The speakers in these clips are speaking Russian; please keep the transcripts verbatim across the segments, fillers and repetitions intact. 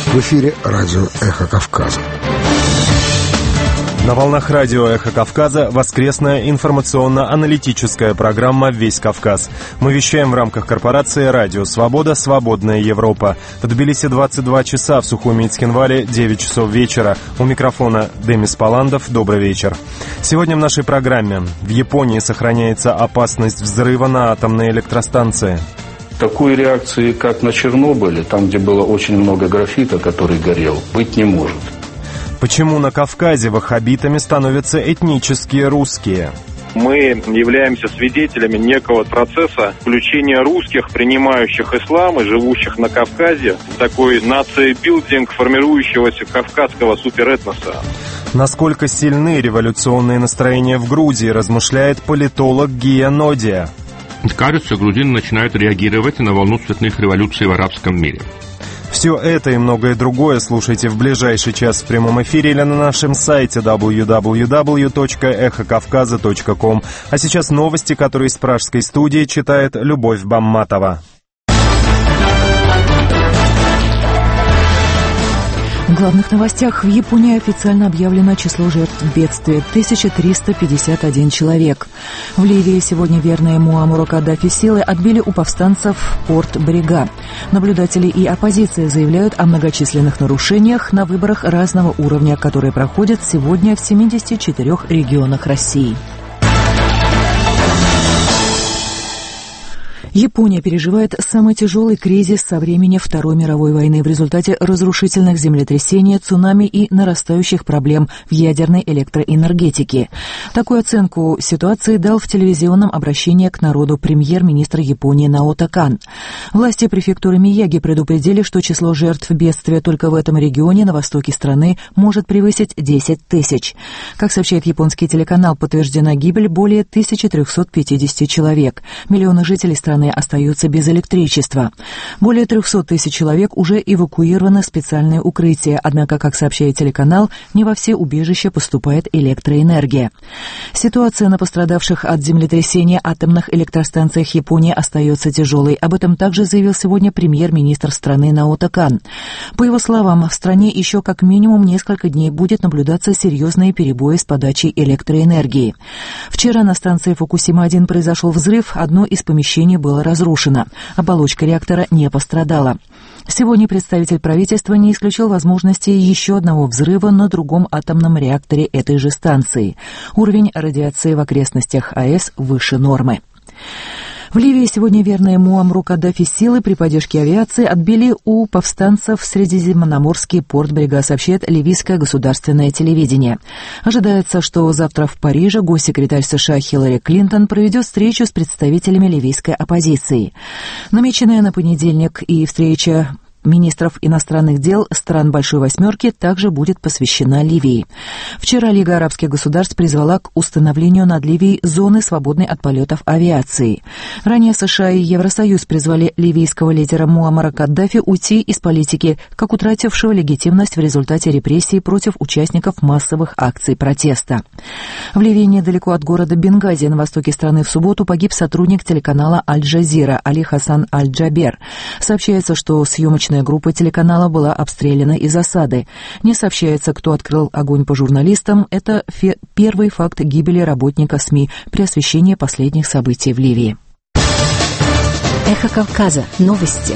В эфире радио «Эхо Кавказа». На волнах радио «Эхо Кавказа» воскресная информационно-аналитическая программа «Весь Кавказ». Мы вещаем в рамках корпорации «Радио Свобода. Свободная Европа». В Тбилиси двадцать два часа, в Сухуми и Цхинвале девять часов вечера. У микрофона Демис Паландов. Добрый вечер. Сегодня в нашей программе: в Японии сохраняется опасность взрыва на атомной электростанции. Такой реакции, как на Чернобыле, там, где было очень много графита, который горел, быть не может. Почему на Кавказе ваххабитами становятся этнические русские? Мы являемся свидетелями некого процесса включения русских, принимающих ислам и живущих на Кавказе, в такой нации-билдинг формирующегося кавказского суперэтноса. Насколько сильны революционные настроения в Грузии, размышляет политолог Гия Нодия. Кажется, грузины начинают реагировать на волну цветных революций в арабском мире. Все это и многое другое слушайте в ближайший час в прямом эфире или на нашем сайте дабл ю дабл ю дабл ю точка эхо кавказа точка ком. А сейчас новости, которые из пражской студии читает Любовь Бамматова. В главных новостях: в Японии официально объявлено число жертв бедствия – тысяча триста пятьдесят один человек. В Ливии сегодня верные Муаммару Каддафи силы отбили у повстанцев порт Брега. Наблюдатели и оппозиция заявляют о многочисленных нарушениях на выборах разного уровня, которые проходят сегодня в семидесяти четырёх регионах России. Япония переживает самый тяжелый кризис со времени Второй мировой войны в результате разрушительных землетрясений, цунами и нарастающих проблем в ядерной электроэнергетике. Такую оценку ситуации дал в телевизионном обращении к народу премьер-министр Японии Наото Кан. Власти префектуры Мияги предупредили, что число жертв бедствия только в этом регионе на востоке страны может превысить десять тысяч. Как сообщает японский телеканал, подтверждена гибель более тысячи трёхсот пятидесяти человек. Миллионы жителей страны остаются без электричества. Более трехсот тысяч человек уже эвакуированы в специальные укрытия, однако, как сообщает телеканал, не во все убежища поступает электроэнергия. Ситуация на пострадавших от землетрясения атомных электростанциях Японии остается тяжелой. Об этом также заявил сегодня премьер-министр страны Наото Кан. По его словам, в стране еще как минимум несколько дней будет наблюдаться серьезные перебои с подачей электроэнергии. Вчера на станции Фукусима один произошел взрыв, одно из помещений было разрушено. Оболочка реактора не пострадала. Сегодня представитель правительства не исключил возможности еще одного взрыва на другом атомном реакторе этой же станции. Уровень радиации в окрестностях АЭС выше нормы. В Ливии сегодня верные Муаммару Каддафи силы при поддержке авиации отбили у повстанцев средиземноморский порт Брега, сообщает ливийское государственное телевидение. Ожидается, что завтра в Париже госсекретарь США Хиллари Клинтон проведет встречу с представителями ливийской оппозиции. Намеченная на понедельник и встреча министров иностранных дел стран Большой Восьмерки также будет посвящена Ливии. Вчера Лига арабских государств призвала к установлению над Ливией зоны, свободной от полетов авиации. Ранее США и Евросоюз призвали ливийского лидера Муаммара Каддафи уйти из политики, как утратившего легитимность в результате репрессий против участников массовых акций протеста. В Ливии, недалеко от города Бенгази, на востоке страны, в субботу погиб сотрудник телеканала Аль-Джазира Али Хасан Аль-Джабер. Сообщается, что съемочная группа телеканала была обстреляна из засады. Не сообщается, кто открыл огонь по журналистам. Это фе- первый факт гибели работника СМИ при освещении последних событий в Ливии. Эхо Кавказа. Новости.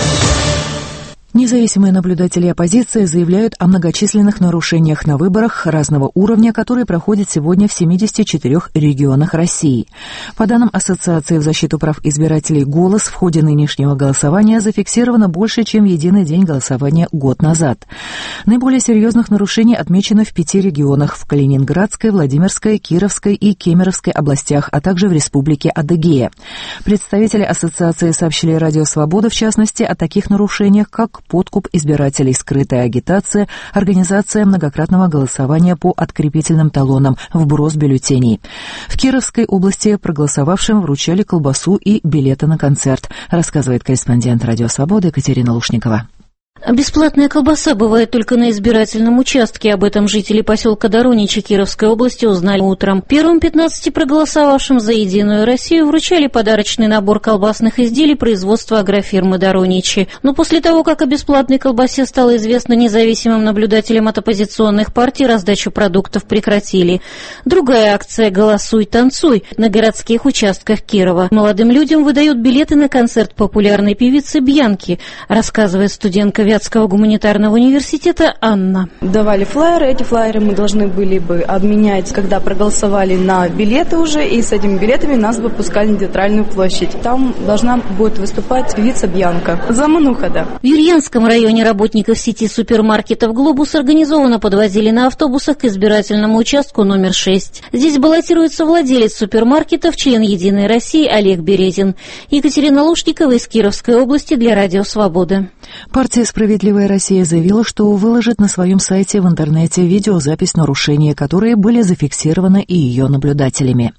Независимые наблюдатели оппозиции заявляют о многочисленных нарушениях на выборах разного уровня, которые проходят сегодня в семидесяти четырёх регионах России. По данным Ассоциации в защиту прав избирателей «Голос», в ходе нынешнего голосования зафиксировано больше, чем в единый день голосования год назад. Наиболее серьезных нарушений отмечено в пяти регионах – в Калининградской, Владимирской, Кировской и Кемеровской областях, а также в Республике Адыгея. Представители ассоциации сообщили Радио Свобода, в частности, о таких нарушениях, как подкуп избирателей, скрытая агитация, организация многократного голосования по открепительным талонам, вброс бюллетеней. В Кировской области проголосовавшим вручали колбасу и билеты на концерт, рассказывает корреспондент Радио Свобода Екатерина Лушникова. Бесплатная колбаса бывает только на избирательном участке. Об этом жители поселка Дороничи Кировской области узнали утром. Первым пятнадцати проголосовавшим за «Единую Россию» вручали подарочный набор колбасных изделий производства агрофирмы Дороничи. Но после того, как о бесплатной колбасе стало известно независимым наблюдателям от оппозиционных партий, раздачу продуктов прекратили. Другая акция «Голосуй, танцуй» на городских участках Кирова. Молодым людям выдают билеты на концерт популярной певицы Бьянки, рассказывает студентка Вятского гуманитарного университета Анна. Давали флаеры, эти флаеры мы должны были бы обменять, когда проголосовали на билеты уже, и с этими билетами нас бы пускали на Театральную площадь. Там должна будет выступать певица Бьянка. Замануха, да. В Юрьянском районе работников сети супермаркетов «Глобус» организованно подвозили на автобусах к избирательному участку номер шесть. Здесь баллотируется владелец супермаркетов, член «Единой России» Олег Березин. Екатерина Лушникова из Кировской области для Радио Свобода. Партия «Справедливая Россия» заявила, что выложит на своем сайте в интернете видеозапись нарушений, которые были зафиксированы и ее наблюдателями.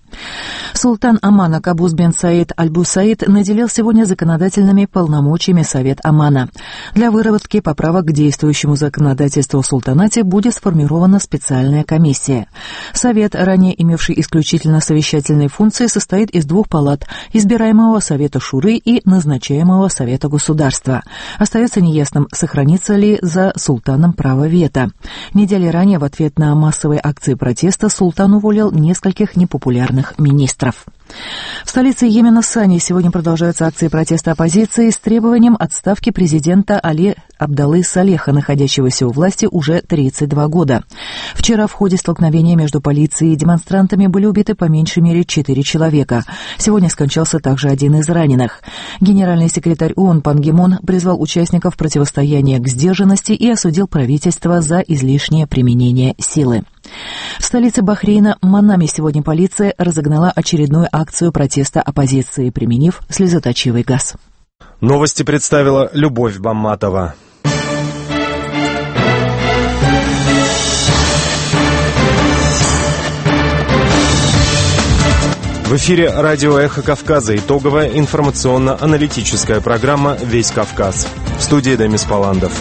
Султан Омана Кабус бен Саид Аль-Бусаид наделил сегодня законодательными полномочиями Совет Омана. Для выработки поправок к действующему законодательству в султанате будет сформирована специальная комиссия. Совет, ранее имевший исключительно совещательные функции, состоит из двух палат – избираемого Совета Шуры и назначаемого Совета Государства. Остается неясным, сохранится ли за султаном право вето. Недели ранее в ответ на массовые акции протеста султан уволил нескольких непопулярных министров. В столице Йемена Сани сегодня продолжаются акции протеста оппозиции с требованием отставки президента Али Абдаллы Салеха, находящегося у власти уже тридцать два года. Вчера в ходе столкновения между полицией и демонстрантами были убиты по меньшей мере четыре человека. Сегодня скончался также один из раненых. Генеральный секретарь ООН Пан Ги Мун призвал участников противостояния к сдержанности и осудил правительство за излишнее применение силы. В столице Бахрейна Манаме сегодня полиция разогнала очередную акцию протеста оппозиции, применив слезоточивый газ. Новости представила Любовь Бамматова. В эфире радио «Эхо Кавказа» итоговая информационно-аналитическая программа «Весь Кавказ». В студии Демис Паландов.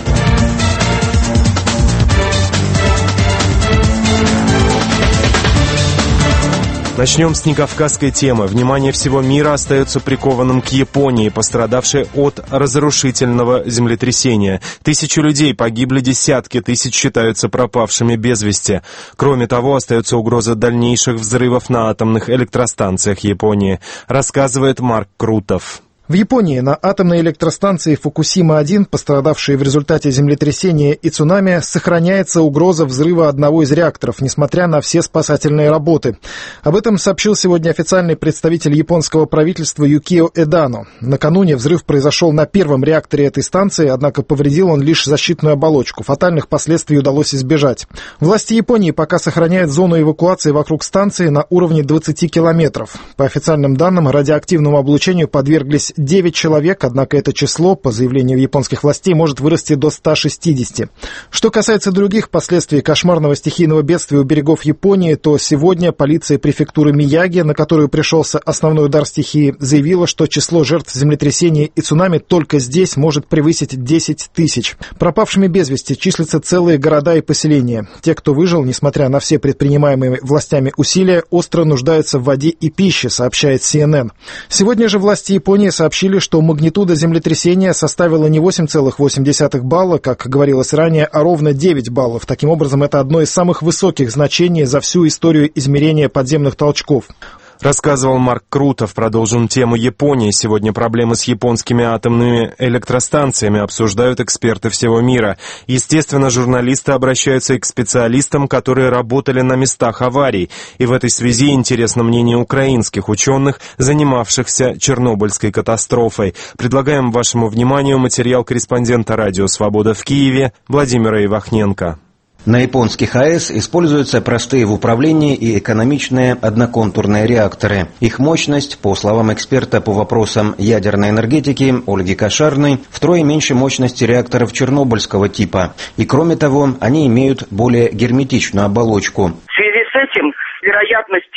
Начнем с некавказской темы. Внимание всего мира остается прикованным к Японии, пострадавшей от разрушительного землетрясения. Тысячи людей погибли, десятки тысяч считаются пропавшими без вести. Кроме того, остается угроза дальнейших взрывов на атомных электростанциях Японии, рассказывает Марк Крутов. В Японии на атомной электростанции Фукусима-один, пострадавшей в результате землетрясения и цунами, сохраняется угроза взрыва одного из реакторов, несмотря на все спасательные работы. Об этом сообщил сегодня официальный представитель японского правительства Юкио Эдано. Накануне взрыв произошел на первом реакторе этой станции, однако повредил он лишь защитную оболочку. Фатальных последствий удалось избежать. Власти Японии пока сохраняют зону эвакуации вокруг станции на уровне двадцати километров. По официальным данным, радиоактивному облучению подверглись девять человек, однако это число, по заявлению японских властей, может вырасти до ста шестидесяти. Что касается других последствий кошмарного стихийного бедствия у берегов Японии, то сегодня полиция префектуры Мияги, на которую пришелся основной удар стихии, заявила, что число жертв землетрясения и цунами только здесь может превысить десять тысяч. Пропавшими без вести числятся целые города и поселения. Те, кто выжил, несмотря на все предпринимаемые властями усилия, остро нуждаются в воде и пище, сообщает си эн эн. Сегодня же власти Японии сообщили, сообщили, что магнитуда землетрясения составила не восемь целых восемь десятых балла, как говорилось ранее, а ровно девять баллов. Таким образом, это одно из самых высоких значений за всю историю измерения подземных толчков. Рассказывал Марк Крутов. Продолжим тему Японии. Сегодня проблемы с японскими атомными электростанциями обсуждают эксперты всего мира. Естественно, журналисты обращаются и к специалистам, которые работали на местах аварий. И в этой связи интересно мнение украинских ученых, занимавшихся Чернобыльской катастрофой. Предлагаем вашему вниманию материал корреспондента «Радио Свобода» в Киеве Владимира Ивахненко. На японских АЭС используются простые в управлении и экономичные одноконтурные реакторы. Их мощность, по словам эксперта по вопросам ядерной энергетики Ольги Кошарной, втрое меньше мощности реакторов чернобыльского типа. И кроме того, они имеют более герметичную оболочку. В связи с этим вероятность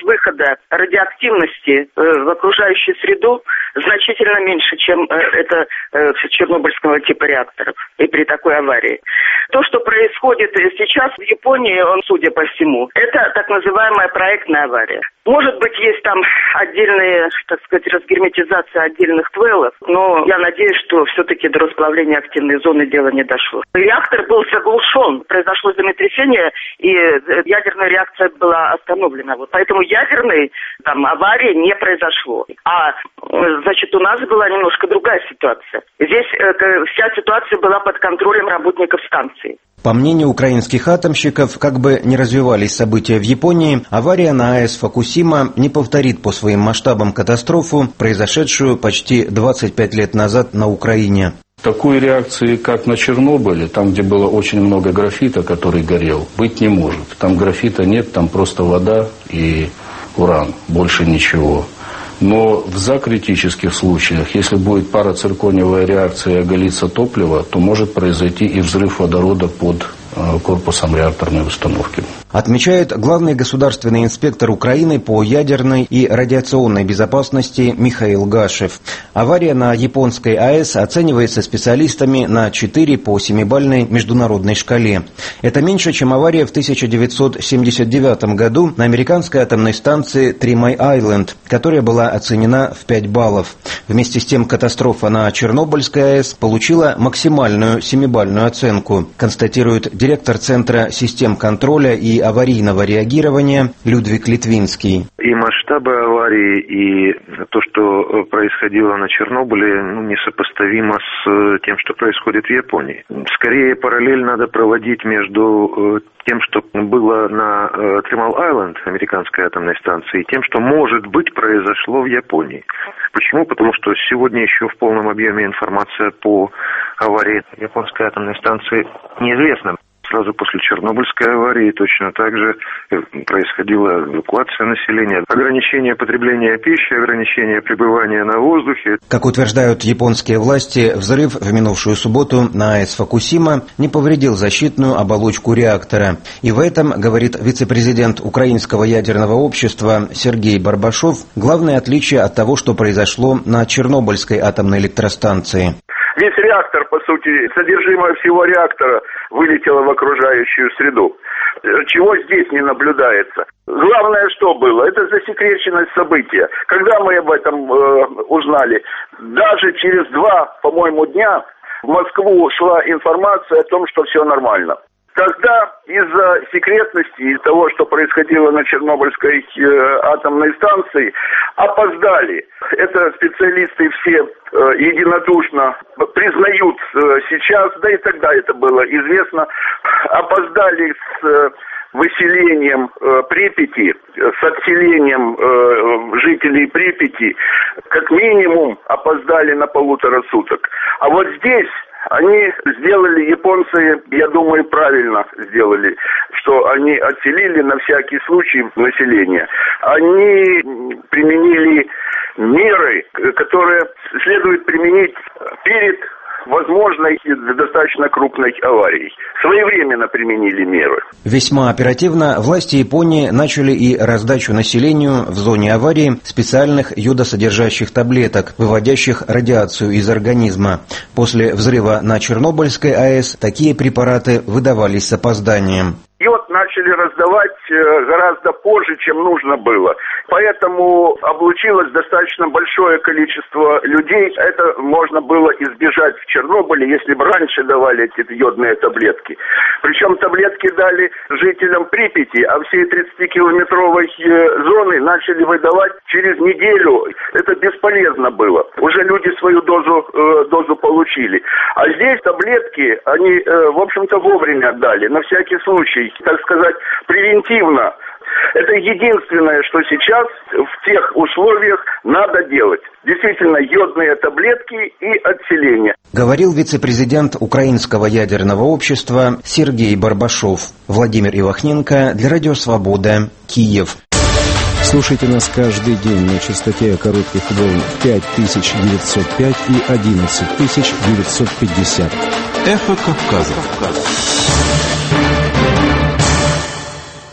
выхода радиоактивности в окружающую среду значительно меньше, чем это чернобыльского типа реакторов и при такой аварии. То, что происходит сейчас в Японии, он, судя по всему, это так называемая проектная авария. Может быть, есть там отдельные, так сказать, разгерметизация отдельных твеллов, но я надеюсь, что все-таки до расплавления активной зоны дело не дошло. Реактор был заглушен, произошло землетрясение, и ядерная реакция была остановлена. Вот поэтому ядерной там аварии не произошло. А, значит, у нас была немножко другая ситуация. Здесь э, вся ситуация была под контролем работников станции. По мнению украинских атомщиков, как бы ни развивались события в Японии, авария на АЭС Фукусима не повторит по своим масштабам катастрофу, произошедшую почти двадцать пять лет назад на Украине. Такой реакции, как на Чернобыле, там, где было очень много графита, который горел, быть не может. Там графита нет, там просто вода и уран, больше ничего. Но в закритических случаях, если будет парациркониевая реакция и оголится топливо, то может произойти и взрыв водорода под корпусом реакторной установки. Отмечает главный государственный инспектор Украины по ядерной и радиационной безопасности Михаил Гашев. Авария на японской АЭС оценивается специалистами на четыре по семибалльной международной шкале. Это меньше, чем авария в тысяча девятьсот семьдесят девятом году на американской атомной станции Три Май-Айленд, которая была оценена в пять баллов. Вместе с тем катастрофа на Чернобыльской АЭС получила максимальную семибалльную оценку, констатирует директор Центра систем контроля и аварийного реагирования Людвиг Литвинский. И масштабы аварии, и то, что происходило на Чернобыле, ну, несопоставимо с тем, что происходит в Японии. Скорее, параллель надо проводить между тем, что было на Три Май-Айленд, американской атомной станции, и тем, что, может быть, произошло в Японии. Почему? Потому что сегодня еще в полном объеме информация по аварии японской атомной станции неизвестна. Сразу после Чернобыльской аварии точно так же происходила эвакуация населения, ограничение потребления пищи, ограничение пребывания на воздухе. Как утверждают японские власти, взрыв в минувшую субботу на АЭС Фукусима не повредил защитную оболочку реактора. И в этом, говорит вице-президент Украинского ядерного общества Сергей Барбашов, главное отличие от того, что произошло на Чернобыльской атомной электростанции. Весь реактор, по сути, содержимое всего реактора вылетело в окружающую среду. Чего здесь не наблюдается? Главное, что было, это засекреченность события. Когда мы об этом э, узнали, даже через два, по-моему, дня в Москву шла информация о том, что все нормально. Когда из-за секретности и того, что происходило на Чернобыльской э, атомной станции, опоздали. Это специалисты все э, единодушно признают э, сейчас, да и тогда это было известно, опоздали с э, выселением э, Припяти, с отселением э, жителей Припяти, как минимум опоздали на полутора суток. А вот здесь они сделали, японцы, я думаю, правильно сделали, что они отселили на всякий случай население. Они применили меры, которые следует применить перед возможной достаточно крупной аварией. Своевременно применили меры. Весьма оперативно власти Японии начали и раздачу населению в зоне аварии специальных йодосодержащих таблеток, выводящих радиацию из организма. После взрыва на Чернобыльской АЭС такие препараты выдавались с опозданием. Йод начали раздавать гораздо позже, чем нужно было. Поэтому облучилось достаточно большое количество людей. Это можно было избежать в Чернобыле, если бы раньше давали эти йодные таблетки. Причем таблетки дали жителям Припяти, а всей тридцатикилометровой зоны начали выдавать через неделю. Это бесполезно было. Уже люди свою дозу, э, дозу получили. А здесь таблетки, они, э, в общем-то, вовремя дали, на всякий случай. Так сказать, превентивно. Это единственное, что сейчас в тех условиях надо делать. Действительно, йодные таблетки и отселение. Говорил вице-президент Украинского ядерного общества Сергей Барбашов. Владимир Ивахненко для Радио Свобода, Киев. Слушайте нас каждый день на частоте коротких волн пять тысяч девятьсот пять и одиннадцать тысяч девятьсот пятьдесят. Эхо Кавказа.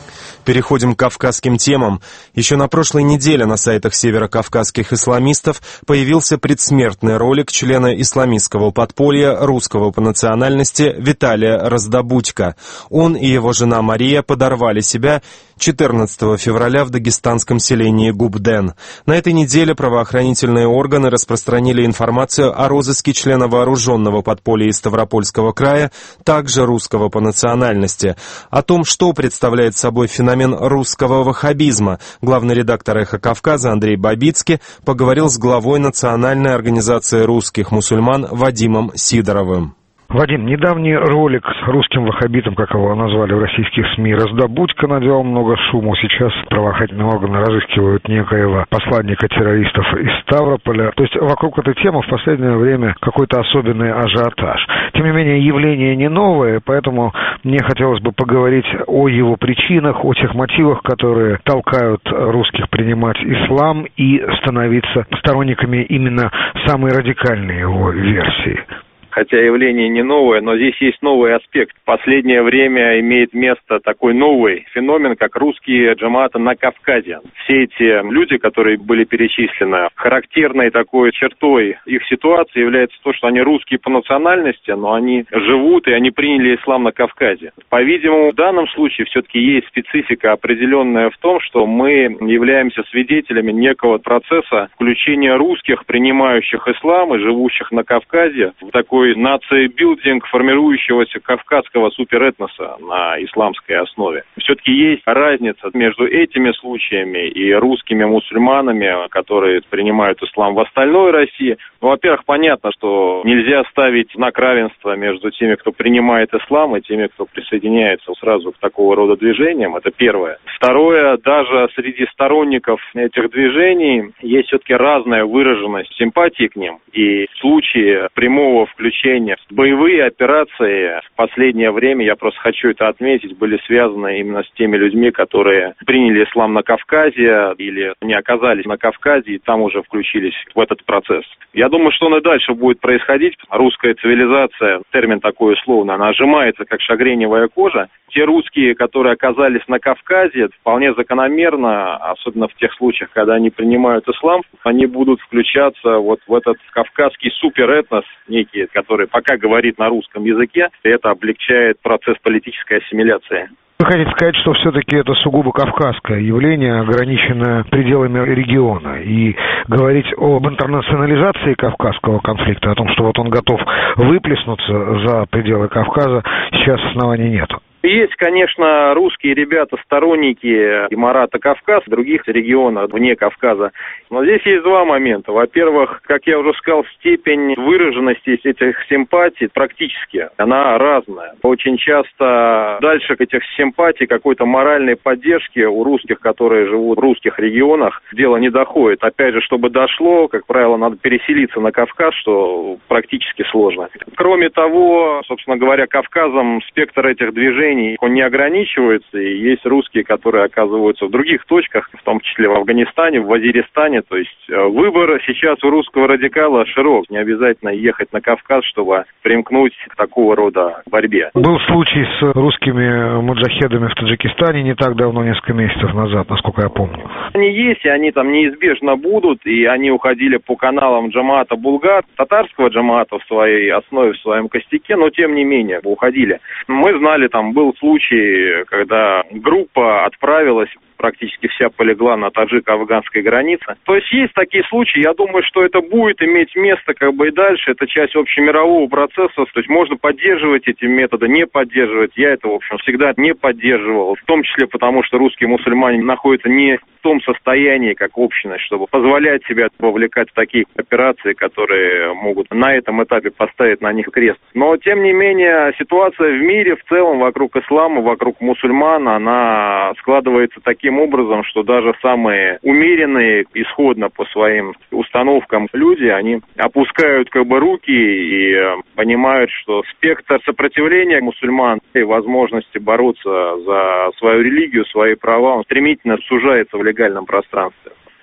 Переходим к кавказским темам. Еще на прошлой неделе на сайтах северокавказских исламистов появился предсмертный ролик члена исламистского подполья русского по национальности Виталия Раздобудько. Он и его жена Мария подорвали себя четырнадцатого февраля в дагестанском селении Губден. На этой неделе правоохранительные органы распространили информацию о розыске члена вооруженного подполья из Ставропольского края, также русского по национальности. О том, что представляет собой феномен русского ваххабизма, главный редактор «Эхо Кавказа» Андрей Бабицкий поговорил с главой Национальной организации русских мусульман Вадимом Сидоровым. Вадим, недавний ролик с русским ваххабитом, как его назвали в российских СМИ, Раздобудько, наделал много шума. Сейчас правоохранительные органы разыскивают некоего посланника террористов из Ставрополя. То есть вокруг этой темы в последнее время какой-то особенный ажиотаж. Тем не менее, явление не новое, поэтому мне хотелось бы поговорить о его причинах, о тех мотивах, которые толкают русских принимать ислам и становиться сторонниками именно самой радикальной его версии. Хотя явление не новое, но здесь есть новый аспект. В последнее время имеет место такой новый феномен, как русские джамааты на Кавказе. Все эти люди, которые были перечислены, характерной такой чертой их ситуации является то, что они русские по национальности, но они живут и они приняли ислам на Кавказе. По-видимому, в данном случае все-таки есть специфика определенная в том, что мы являемся свидетелями некого процесса включения русских, принимающих ислам и живущих на Кавказе, в такой наций-билдинг формирующегося кавказского суперэтноса на исламской основе. Все-таки есть разница между этими случаями и русскими мусульманами, которые принимают ислам в остальной России. Ну, во-первых, понятно, что нельзя ставить знак равенства между теми, кто принимает ислам, и теми, кто присоединяется сразу к такого рода движениям. Это первое. Второе, даже среди сторонников этих движений есть все-таки разная выраженность симпатии к ним. И в случае прямого включения боевые операции в последнее время, я просто хочу это отметить, были связаны именно с теми людьми, которые приняли ислам на Кавказе или не оказались на Кавказе и там уже включились в этот процесс. Я думаю, что он и дальше будет происходить. Русская цивилизация, термин такой условно, она сжимается, как шагреневая кожа. Те русские, которые оказались на Кавказе, вполне закономерно, особенно в тех случаях, когда они принимают ислам, они будут включаться вот в этот кавказский суперэтнос, некий, который пока говорит на русском языке, и это облегчает процесс политической ассимиляции. Вы хотите сказать, что все-таки это сугубо кавказское явление, ограниченное пределами региона, и говорить об интернационализации кавказского конфликта, о том, что вот он готов выплеснуться за пределы Кавказа, сейчас оснований нет? Есть, конечно, русские ребята, сторонники Имарата Кавказ, других регионов вне Кавказа. Но здесь есть два момента. Во-первых, как я уже сказал, степень выраженности этих симпатий практически, она разная. Очень часто дальше к этих симпатий какой-то моральной поддержки у русских, которые живут в русских регионах, дело не доходит. Опять же, чтобы дошло, как правило, надо переселиться на Кавказ, что практически сложно. Кроме того, собственно говоря, Кавказом спектр этих движений он не ограничивается, и есть русские, которые оказываются в других точках, в том числе в Афганистане, в Вазиристане. То есть выбор сейчас у русского радикала широк. Не обязательно ехать на Кавказ, чтобы примкнуть к такого рода борьбе. Был случай с русскими муджахедами в Таджикистане не так давно, несколько месяцев назад, насколько я помню. Они есть, и они там неизбежно будут, и они уходили по каналам джамаата Булгар, татарского джамаата в своей основе, в своем костяке, но тем не менее уходили. Мы знали, там был случай, когда группа отправилась, практически вся полегла на таджико-афганской границе. То есть есть такие случаи, я думаю, что это будет иметь место как бы и дальше, это часть общемирового процесса, то есть можно поддерживать эти методы, не поддерживать, я это, в общем, всегда не поддерживал, в том числе потому, что русские мусульмане находятся не в том состоянии, как общность, чтобы позволять себя вовлекать в такие операции, которые могут на этом этапе поставить на них крест. Но, тем не менее, ситуация в мире в целом вокруг ислама, вокруг мусульман, она складывается таким образом, что даже самые умеренные исходно по своим установкам люди, они опускают как бы руки и понимают, что спектр сопротивления мусульман и возможности бороться за свою религию, свои права, он стремительно сужается в легальном пространстве.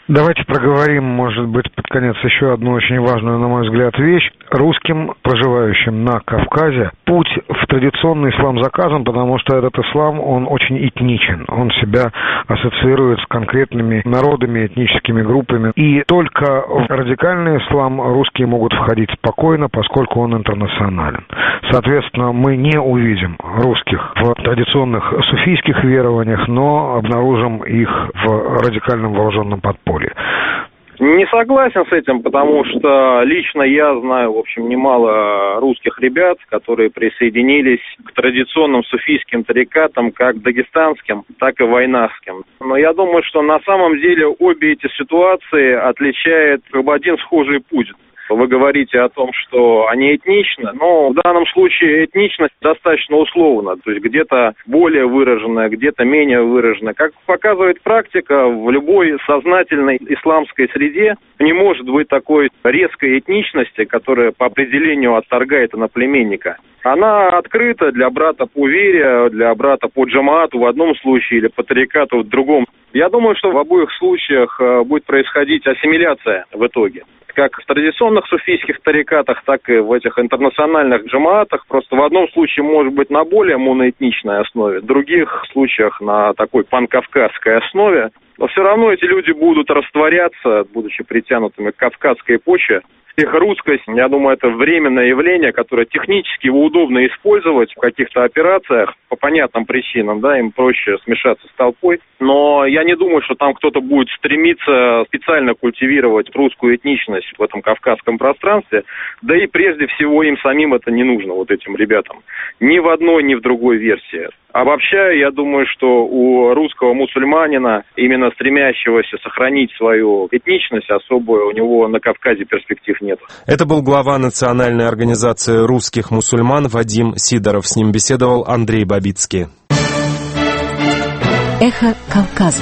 Давайте проговорим, может быть, под конец еще одну очень важную, на мой взгляд, вещь. Русским, проживающим на Кавказе, путь в традиционный ислам заказан, потому что этот ислам, он очень этничен. Он себя ассоциирует с конкретными народами, этническими группами. И только в радикальный ислам русские могут входить спокойно, поскольку он интернационален. Соответственно, мы не увидим русских в традиционных суфийских верованиях, но обнаружим их в радикальном вооруженном подполье. Не согласен с этим, потому что лично я знаю, в общем, немало русских ребят, которые присоединились к традиционным суфийским тарикатам, как дагестанским, так и вайнахским. Но я думаю, что на самом деле обе эти ситуации отличает как бы один схожий путь. Вы говорите о том, что они этничны, но в данном случае этничность достаточно условна, то есть где-то более выраженная, где-то менее выраженная. Как показывает практика, в любой сознательной исламской среде не может быть такой резкой этничности, которая по определению отторгает иноплеменника. Она открыта для брата по вере, для брата по джамаату в одном случае или по тарикату в другом. Я думаю, что в обоих случаях будет происходить ассимиляция в итоге. Как в традиционных суфийских тарикатах, так и в этих интернациональных джамаатах. Просто в одном случае может быть на более моноэтничной основе, в других случаях на такой панкавказской основе. Но все равно эти люди будут растворяться, будучи притянутыми к кавказской почве. Их русскость, я думаю, это временное явление, которое технически удобно использовать в каких-то операциях по понятным причинам, да, им проще смешаться с толпой. Но я не думаю, что там кто-то будет стремиться специально культивировать русскую этничность в этом кавказском пространстве. Да и прежде всего им самим это не нужно, вот этим ребятам. Ни в одной, ни в другой версии. Обобщая, я думаю, что у русского мусульманина, именно стремящегося сохранить свою этничность особую, у него на Кавказе перспектив нет. Это был глава Национальной организации русских мусульман Вадим Сидоров. С ним беседовал Андрей Бабицкий. Эхо Кавказа.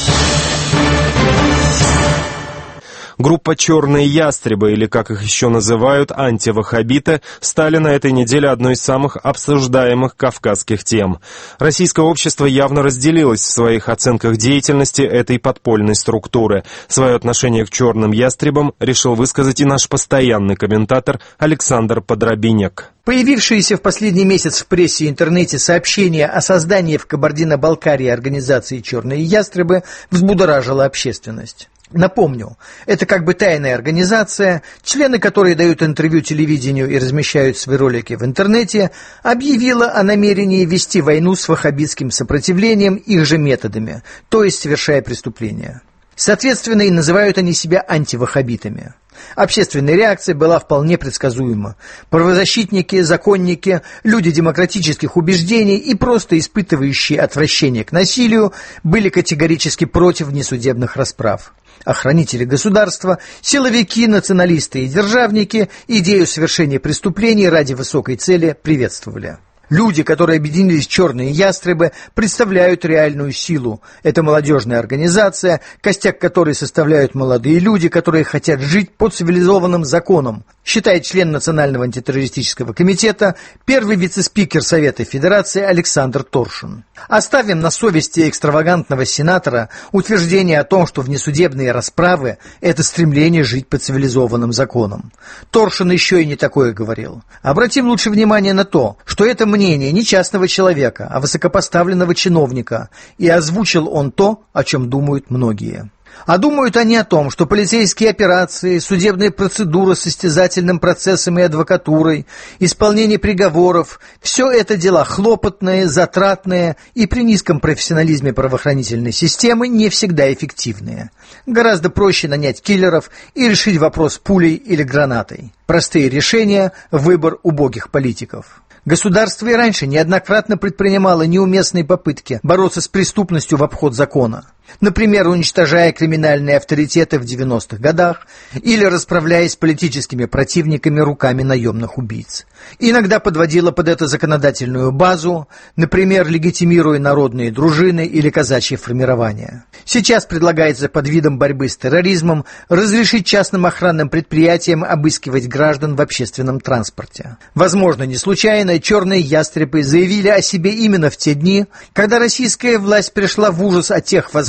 Группа «Черные ястребы», или как их еще называют, антиваххабиты, стали на этой неделе одной из самых обсуждаемых кавказских тем. Российское общество явно разделилось в своих оценках деятельности этой подпольной структуры. Свое отношение к «Черным ястребам» решил высказать и наш постоянный комментатор Александр Подробинек. Появившиеся в последний месяц в прессе и интернете сообщения о создании в Кабардино-Балкарии организации «Черные ястребы» взбудоражило общественность. Напомню, это как бы тайная организация, члены которой дают интервью телевидению и размещают свои ролики в интернете, объявила о намерении вести войну с ваххабитским сопротивлением их же методами, то есть совершая преступления. Соответственно, и называют они себя антиваххабитами. Общественная реакция была вполне предсказуема. Правозащитники, законники, люди демократических убеждений и просто испытывающие отвращение к насилию были категорически против внесудебных расправ. Охранители государства, силовики, националисты и державники идею совершения преступлений ради высокой цели приветствовали. Люди, которые объединились в «Черные ястребы», представляют реальную силу. Это молодежная организация, костяк которой составляют молодые люди, которые хотят жить по цивилизованным законам, считает член Национального антитеррористического комитета, первый вице-спикер Совета Федерации Александр Торшин. Оставим на совести экстравагантного сенатора утверждение о том, что внесудебные расправы – это стремление жить по цивилизованным законам. Торшин еще и не такое говорил. Обратим лучше внимание на то, что это мнение не частного человека, а высокопоставленного чиновника, и озвучил он то, о чем думают многие. А думают они о том, что полицейские операции, судебные процедуры с истязательным процессом и адвокатурой, исполнение приговоров – все это дела хлопотные, затратные и при низком профессионализме правоохранительной системы не всегда эффективные. Гораздо проще нанять киллеров и решить вопрос пулей или гранатой. Простые решения – выбор убогих политиков. Государство и раньше неоднократно предпринимало неуместные попытки бороться с преступностью в обход закона. Например, уничтожая криминальные авторитеты в девяностых годах или расправляясь с политическими противниками руками наемных убийц. Иногда подводила под это законодательную базу, например, легитимируя народные дружины или казачьи формирования. Сейчас предлагается под видом борьбы с терроризмом разрешить частным охранным предприятиям обыскивать граждан в общественном транспорте. Возможно, не случайно «Черные ястребы» заявили о себе именно в те дни, когда российская власть пришла в ужас от тех возможностей,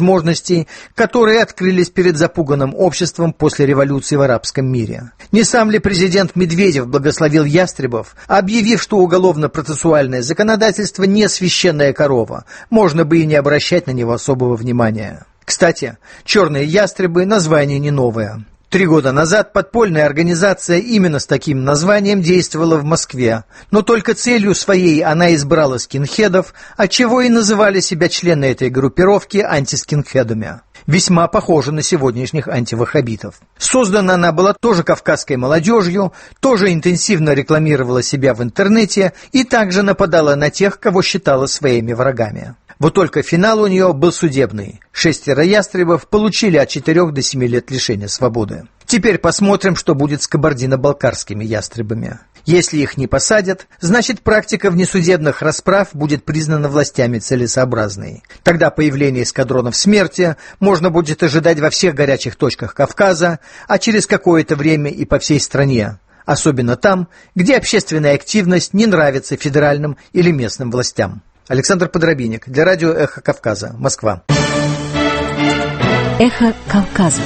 возможностей, которые открылись перед запуганным обществом после революции в арабском мире. Не сам ли президент Медведев благословил ястребов, объявив, что уголовно-процессуальное законодательство не священная корова, можно бы и не обращать на него особого внимания. Кстати, «Черные ястребы» — название не новое. Три года назад подпольная организация именно с таким названием действовала в Москве, но только целью своей она избрала скинхедов, отчего и называли себя члены этой группировки антискинхедами. Весьма похожа на сегодняшних антиваххабитов. Создана она была тоже кавказской молодежью, тоже интенсивно рекламировала себя в интернете и также нападала на тех, кого считала своими врагами. Вот только финал у нее был судебный. Шестеро ястребов получили от четырех до семи лет лишения свободы. Теперь посмотрим, что будет с кабардино-балкарскими ястребами. Если их не посадят, значит практика внесудебных расправ будет признана властями целесообразной. Тогда появление эскадронов смерти можно будет ожидать во всех горячих точках Кавказа, а через какое-то время и по всей стране. Особенно там, где общественная активность не нравится федеральным или местным властям. Александр Подробинник для радио «Эхо Кавказа», Москва. «Эхо Кавказа».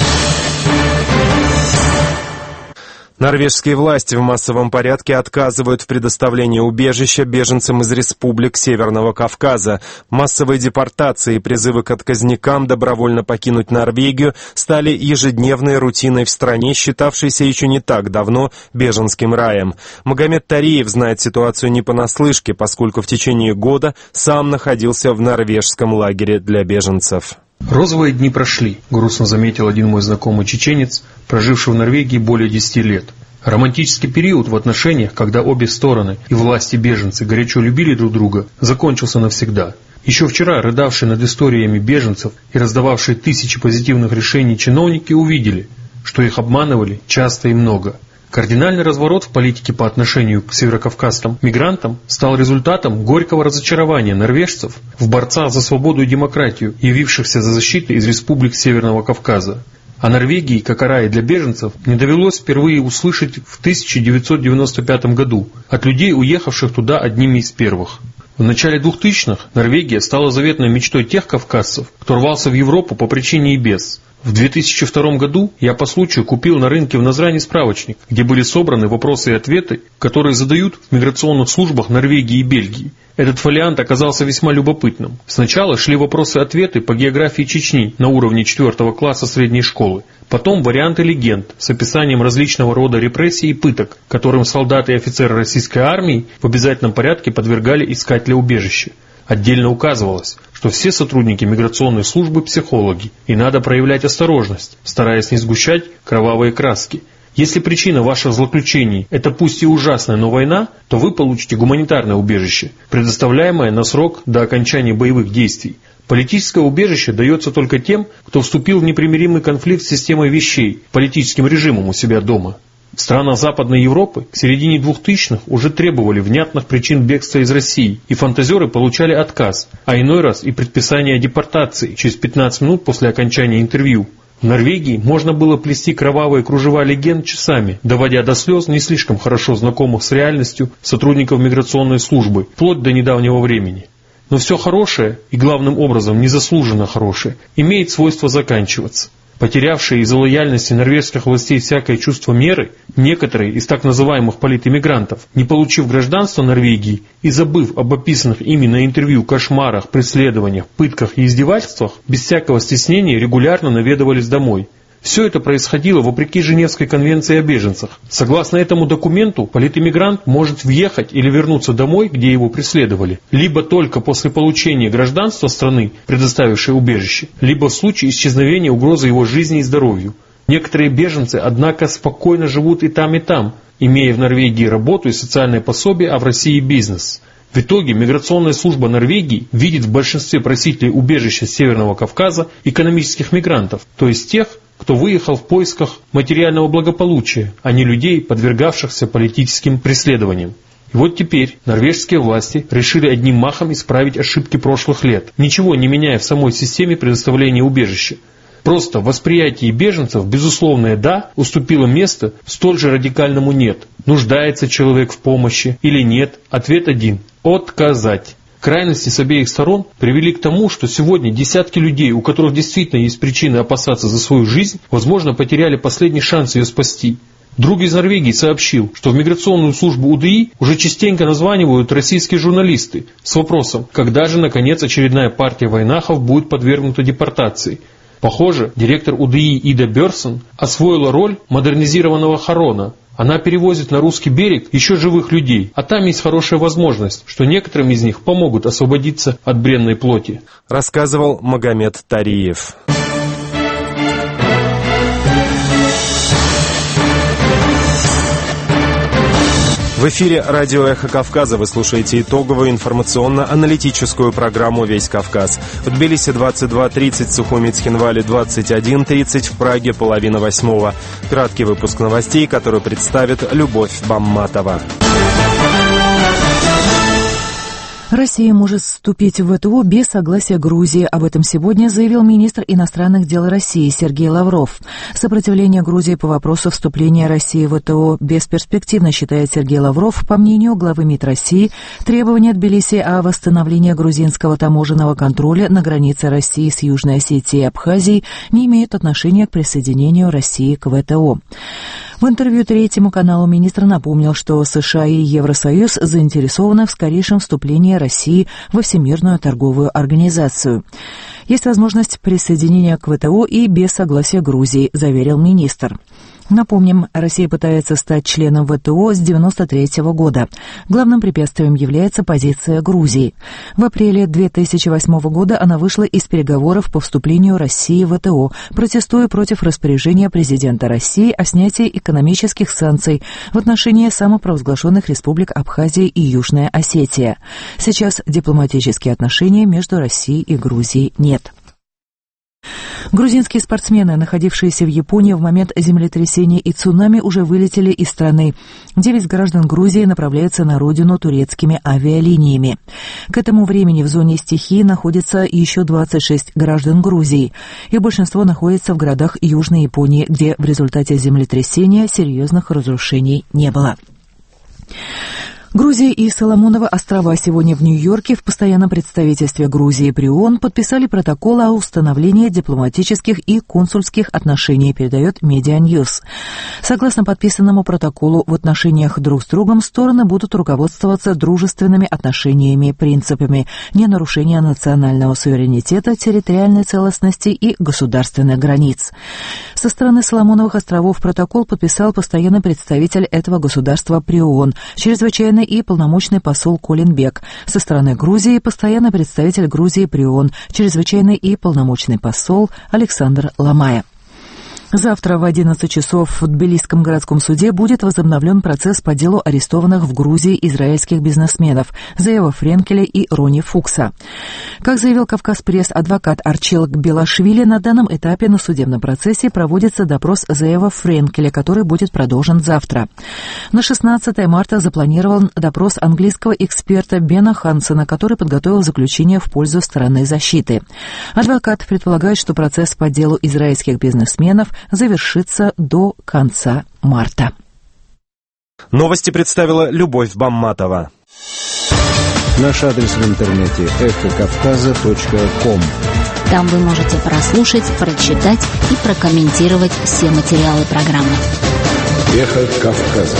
Норвежские власти в массовом порядке отказывают в предоставлении убежища беженцам из республик Северного Кавказа. Массовые депортации и призывы к отказникам добровольно покинуть Норвегию стали ежедневной рутиной в стране, считавшейся еще не так давно беженским раем. Магомед Тариев знает ситуацию не понаслышке, поскольку в течение года сам находился в норвежском лагере для беженцев. «Розовые дни прошли», — грустно заметил один мой знакомый чеченец, проживший в Норвегии более десяти лет. Романтический период в отношениях, когда обе стороны, и власти, и беженцы, горячо любили друг друга, закончился навсегда. Еще вчера рыдавшие над историями беженцев и раздававшие тысячи позитивных решений чиновники увидели, что их обманывали часто и много. Кардинальный разворот в политике по отношению к северокавказским мигрантам стал результатом горького разочарования норвежцев в борцах за свободу и демократию, явившихся за защитой из республик Северного Кавказа. О Норвегии, как о рае для беженцев, не довелось впервые услышать в тысяча девятьсот девяносто пятом году от людей, уехавших туда одними из первых. В начале двухтысячных Норвегия стала заветной мечтой тех кавказцев, кто рвался в Европу по причине и без. В две тысячи втором году я по случаю купил на рынке в Назрани справочник, где были собраны вопросы и ответы, которые задают в миграционных службах Норвегии и Бельгии. Этот фолиант оказался весьма любопытным. Сначала шли вопросы-ответы по географии Чечни на уровне четвертого класса средней школы. Потом варианты легенд с описанием различного рода репрессий и пыток, которым солдаты и офицеры российской армии в обязательном порядке подвергали искателя убежища. Отдельно указывалось, что все сотрудники миграционной службы – психологи, и надо проявлять осторожность, стараясь не сгущать кровавые краски. Если причина ваших злоключений – это пусть и ужасная, но война, то вы получите гуманитарное убежище, предоставляемое на срок до окончания боевых действий. Политическое убежище дается только тем, кто вступил в непримиримый конфликт с системой вещей, политическим режимом у себя дома. В странах Западной Европы к середине двухтысячных уже требовали внятных причин бегства из России, и фантазеры получали отказ, а иной раз и предписание о депортации через пятнадцать минут после окончания интервью. В Норвегии можно было плести кровавые кружева легенд часами, доводя до слез не слишком хорошо знакомых с реальностью сотрудников миграционной службы, вплоть до недавнего времени. Но все хорошее, и главным образом незаслуженно хорошее, имеет свойство заканчиваться. Потерявшие из-за лояльности норвежских властей всякое чувство меры, некоторые из так называемых политэмигрантов, не получив гражданство Норвегии и забыв об описанных ими на интервью кошмарах, преследованиях, пытках и издевательствах, без всякого стеснения регулярно наведывались домой. Все это происходило вопреки Женевской конвенции о беженцах. Согласно этому документу, политэмигрант может въехать или вернуться домой, где его преследовали, либо только после получения гражданства страны, предоставившей убежище, либо в случае исчезновения угрозы его жизни и здоровью. Некоторые беженцы, однако, спокойно живут и там, и там, имея в Норвегии работу и социальное пособие, а в России бизнес. В итоге миграционная служба Норвегии видит в большинстве просителей убежища Северного Кавказа экономических мигрантов, то есть тех, кто выехал в поисках материального благополучия, а не людей, подвергавшихся политическим преследованиям. И вот теперь норвежские власти решили одним махом исправить ошибки прошлых лет, ничего не меняя в самой системе предоставления убежища. Просто в восприятии беженцев безусловное «да» уступило место столь же радикальному «нет». Нуждается человек в помощи или нет? Ответ один – отказать. Крайности с обеих сторон привели к тому, что сегодня десятки людей, у которых действительно есть причины опасаться за свою жизнь, возможно, потеряли последний шанс ее спасти. Друг из Норвегии сообщил, что в миграционную службу УДИ уже частенько названивают российские журналисты с вопросом, когда же, наконец, очередная партия вайнахов будет подвергнута депортации. Похоже, директор УДИ Ида Бёрсон освоила роль модернизированного Харона. Она перевозит на русский берег еще живых людей, а там есть хорошая возможность, что некоторым из них помогут освободиться от бренной плоти. Рассказывал Магомед Тариев. В эфире радио «Эхо Кавказа» вы слушаете итоговую информационно-аналитическую программу «Весь Кавказ». В Тбилиси двадцать два тридцать, Сухуми, Цхинвале двадцать один тридцать, в Праге половина восьмого. Краткий выпуск новостей, который представит Любовь Бамматова. Россия может вступить в ВТО без согласия Грузии. Об этом сегодня заявил министр иностранных дел России Сергей Лавров. Сопротивление Грузии по вопросу вступления России в ВТО бесперспективно, считает Сергей Лавров. По мнению главы МИД России, требования Тбилиси о восстановлении грузинского таможенного контроля на границе России с Южной Осетией и Абхазией не имеют отношения к присоединению России к ВТО. В интервью Третьему каналу министр напомнил, что США и Евросоюз заинтересованы в скорейшем вступлении России во Всемирную торговую организацию. Есть возможность присоединения к ВТО и без согласия Грузии, заверил министр. Напомним, Россия пытается стать членом ВТО с девяносто третьего года. Главным препятствием является позиция Грузии. В апреле две тысячи восьмого года она вышла из переговоров по вступлению России в ВТО, протестуя против распоряжения президента России о снятии экономических санкций в отношении самопровозглашенных республик Абхазия и Южная Осетия. Сейчас дипломатические отношения между Россией и Грузией нет. Грузинские спортсмены, находившиеся в Японии в момент землетрясения и цунами, уже вылетели из страны. Девять граждан Грузии направляются на родину турецкими авиалиниями. К этому времени в зоне стихии находится еще двадцать шесть граждан Грузии. Их большинство находится в городах Южной Японии, где в результате землетрясения серьезных разрушений не было. Грузия и Соломоновы острова сегодня в Нью-Йорке в постоянном представительстве Грузии при ООН подписали протокол о установлении дипломатических и консульских отношений, передает Медианьюз. Согласно подписанному протоколу, в отношениях друг с другом стороны будут руководствоваться дружественными отношениями, принципами ненарушения национального суверенитета, территориальной целостности и государственных границ. Со стороны Соломоновых островов протокол подписал постоянный представитель этого государства при ООН, чрезвычайный и полномочный посол Колин Бек. Со стороны Грузии постоянный представитель Грузии при ООН, чрезвычайный и полномочный посол Александр Ламая. Завтра в одиннадцать часов в Тбилисском городском суде будет возобновлен процесс по делу арестованных в Грузии израильских бизнесменов Зеева Френкеля и Рони Фукса. Как заявил Кавказ-пресс адвокат Арчил Белашвили, на данном этапе на судебном процессе проводится допрос Зеева Френкеля, который будет продолжен завтра. На шестнадцатое марта запланирован допрос английского эксперта Бена Хансена, который подготовил заключение в пользу стороны защиты. Адвокат предполагает, что процесс по делу израильских бизнесменов завершится до конца марта. Новости представила Любовь Бамматова. Наш адрес в интернете эхо кавказа точка ком. Там вы можете прослушать, прочитать и прокомментировать все материалы программы. Эхо Кавказа.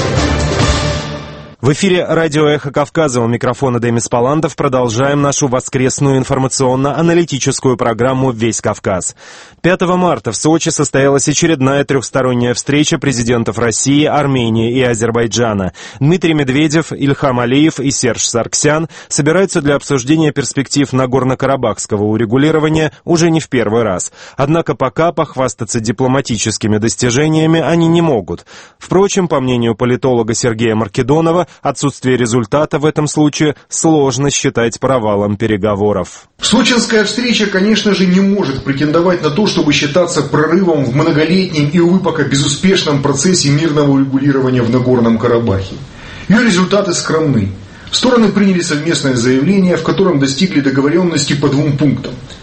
В эфире радио «Эхо Кавказа», у микрофона Демис Паландов. Продолжаем нашу воскресную информационно-аналитическую программу «Весь Кавказ». пятого марта в Сочи состоялась очередная трехсторонняя встреча президентов России, Армении и Азербайджана. Дмитрий Медведев, Ильхам Алиев и Серж Саргсян собираются для обсуждения перспектив нагорно-карабахского урегулирования уже не в первый раз. Однако пока похвастаться дипломатическими достижениями они не могут. Впрочем, по мнению политолога Сергея Маркедонова, отсутствие результата в этом случае сложно считать провалом переговоров. Сочинская встреча, конечно же, не может претендовать на то, чтобы считаться прорывом в многолетнем и, увы, пока безуспешном процессе мирного урегулирования в Нагорном Карабахе. Ее результаты скромны. Стороны приняли совместное заявление, в котором достигли договоренности по двум пунктам.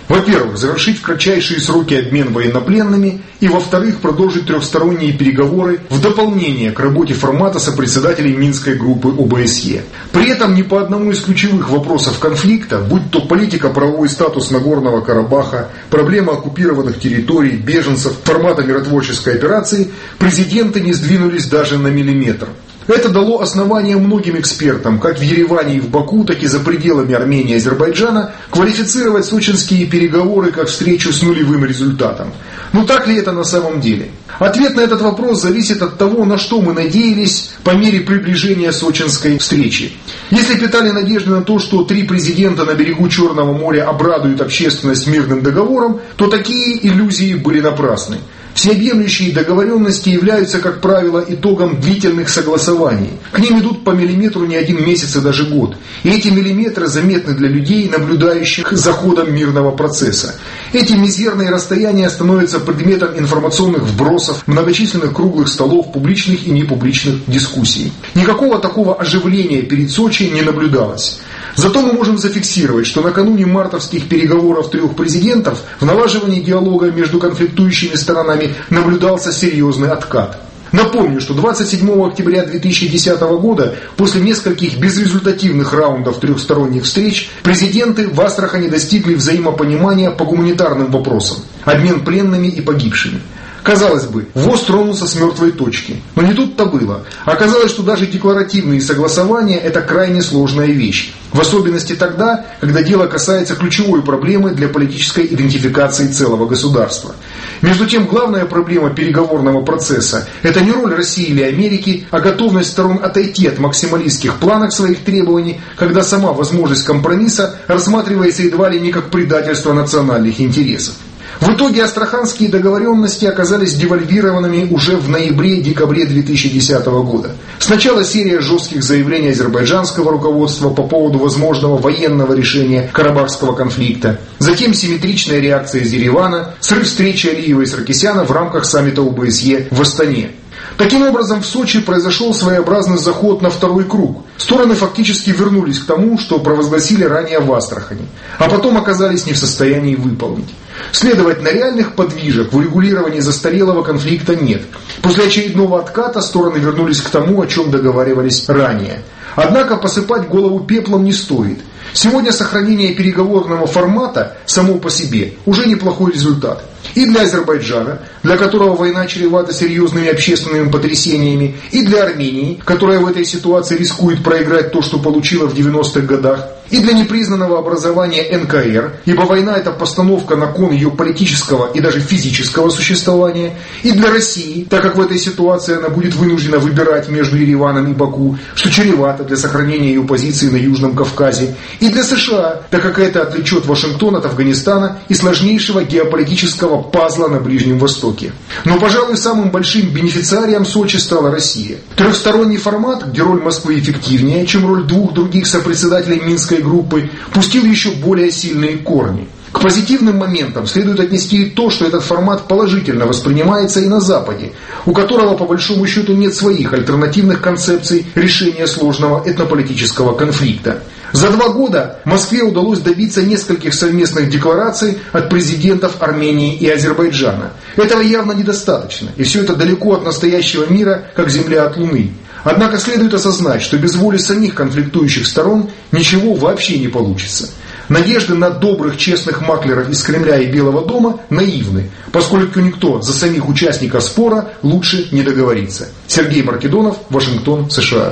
Во-первых, завершить в кратчайшие сроки обмен военнопленными и, во-вторых, продолжить трехсторонние переговоры в дополнение к работе формата сопредседателей Минской группы о бэ эс е. При этом ни по одному из ключевых вопросов конфликта, будь то политика, правовой статус Нагорного Карабаха, проблема оккупированных территорий, беженцев, формата миротворческой операции, президенты не сдвинулись даже на миллиметр. Это дало основание многим экспертам, как в Ереване и в Баку, так и за пределами Армении и Азербайджана, квалифицировать сочинские переговоры как встречу с нулевым результатом. Но так ли это на самом деле? Ответ на этот вопрос зависит от того, на что мы надеялись по мере приближения сочинской встречи. Если питали надежды на то, что три президента на берегу Черного моря обрадуют общественность мирным договором, то такие иллюзии были напрасны. Всеобъемлющие договоренности являются, как правило, итогом длительных согласований. К ним идут по миллиметру не один месяц и даже год. И эти миллиметры заметны для людей, наблюдающих за ходом мирного процесса. Эти мизерные расстояния становятся предметом информационных вбросов, многочисленных круглых столов, публичных и непубличных дискуссий. Никакого такого оживления перед Сочи не наблюдалось. Зато мы можем зафиксировать, что накануне мартовских переговоров трех президентов в налаживании диалога между конфликтующими сторонами наблюдался серьезный откат. Напомню, что двадцать седьмого октября две тысячи десятого года, после нескольких безрезультативных раундов трехсторонних встреч, президенты в Астрахани достигли взаимопонимания по гуманитарным вопросам, обмен пленными и погибшими. Казалось бы, ВОЗ тронулся с мертвой точки. Но не тут-то было. Оказалось, что даже декларативные согласования – это крайне сложная вещь. В особенности тогда, когда дело касается ключевой проблемы для политической идентификации целого государства. Между тем, главная проблема переговорного процесса – это не роль России или Америки, а готовность сторон отойти от максималистских планок своих требований, когда сама возможность компромисса рассматривается едва ли не как предательство национальных интересов. В итоге астраханские договоренности оказались девальвированными уже в ноябре-декабре две тысячи десятого года. Сначала серия жестких заявлений азербайджанского руководства по поводу возможного военного решения карабахского конфликта. Затем симметричная реакция из Еревана, срыв встречи Алиева и Саркисяна в рамках саммита о бэ эс е в Астане. Таким образом, в Сочи произошел своеобразный заход на второй круг. Стороны фактически вернулись к тому, что провозгласили ранее в Астрахани, а потом оказались не в состоянии выполнить. Следовательно, реальных подвижек в урегулировании застарелого конфликта нет. После очередного отката стороны вернулись к тому, о чем договаривались ранее. Однако посыпать голову пеплом не стоит. Сегодня сохранение переговорного формата само по себе уже неплохой результат. И для Азербайджана, для которого война чревата серьезными общественными потрясениями, и для Армении, которая в этой ситуации рискует проиграть то, что получила в девяностых годах, и для непризнанного образования эн ка эр, ибо война – это постановка на кон ее политического и даже физического существования, и для России, так как в этой ситуации она будет вынуждена выбирать между Ереваном и Баку, что чревато для сохранения ее позиции на Южном Кавказе, и для США, так как это отвлечет Вашингтон от Афганистана и сложнейшего геополитического пазла на Ближнем Востоке. Но, пожалуй, самым большим бенефициарием Сочи стала Россия. Трехсторонний формат, где роль Москвы эффективнее, чем роль двух других сопредседателей Минской группы, пустил еще более сильные корни. К позитивным моментам следует отнести и то, что этот формат положительно воспринимается и на Западе, у которого по большому счету нет своих альтернативных концепций решения сложного этнополитического конфликта. За два года Москве удалось добиться нескольких совместных деклараций от президентов Армении и Азербайджана. Этого явно недостаточно, и все это далеко от настоящего мира, как Земля от Луны. Однако следует осознать, что без воли самих конфликтующих сторон ничего вообще не получится. Надежды на добрых, честных маклеров из Кремля и Белого дома наивны, поскольку никто за самих участников спора лучше не договорится. Сергей Маркедонов, Вашингтон, США.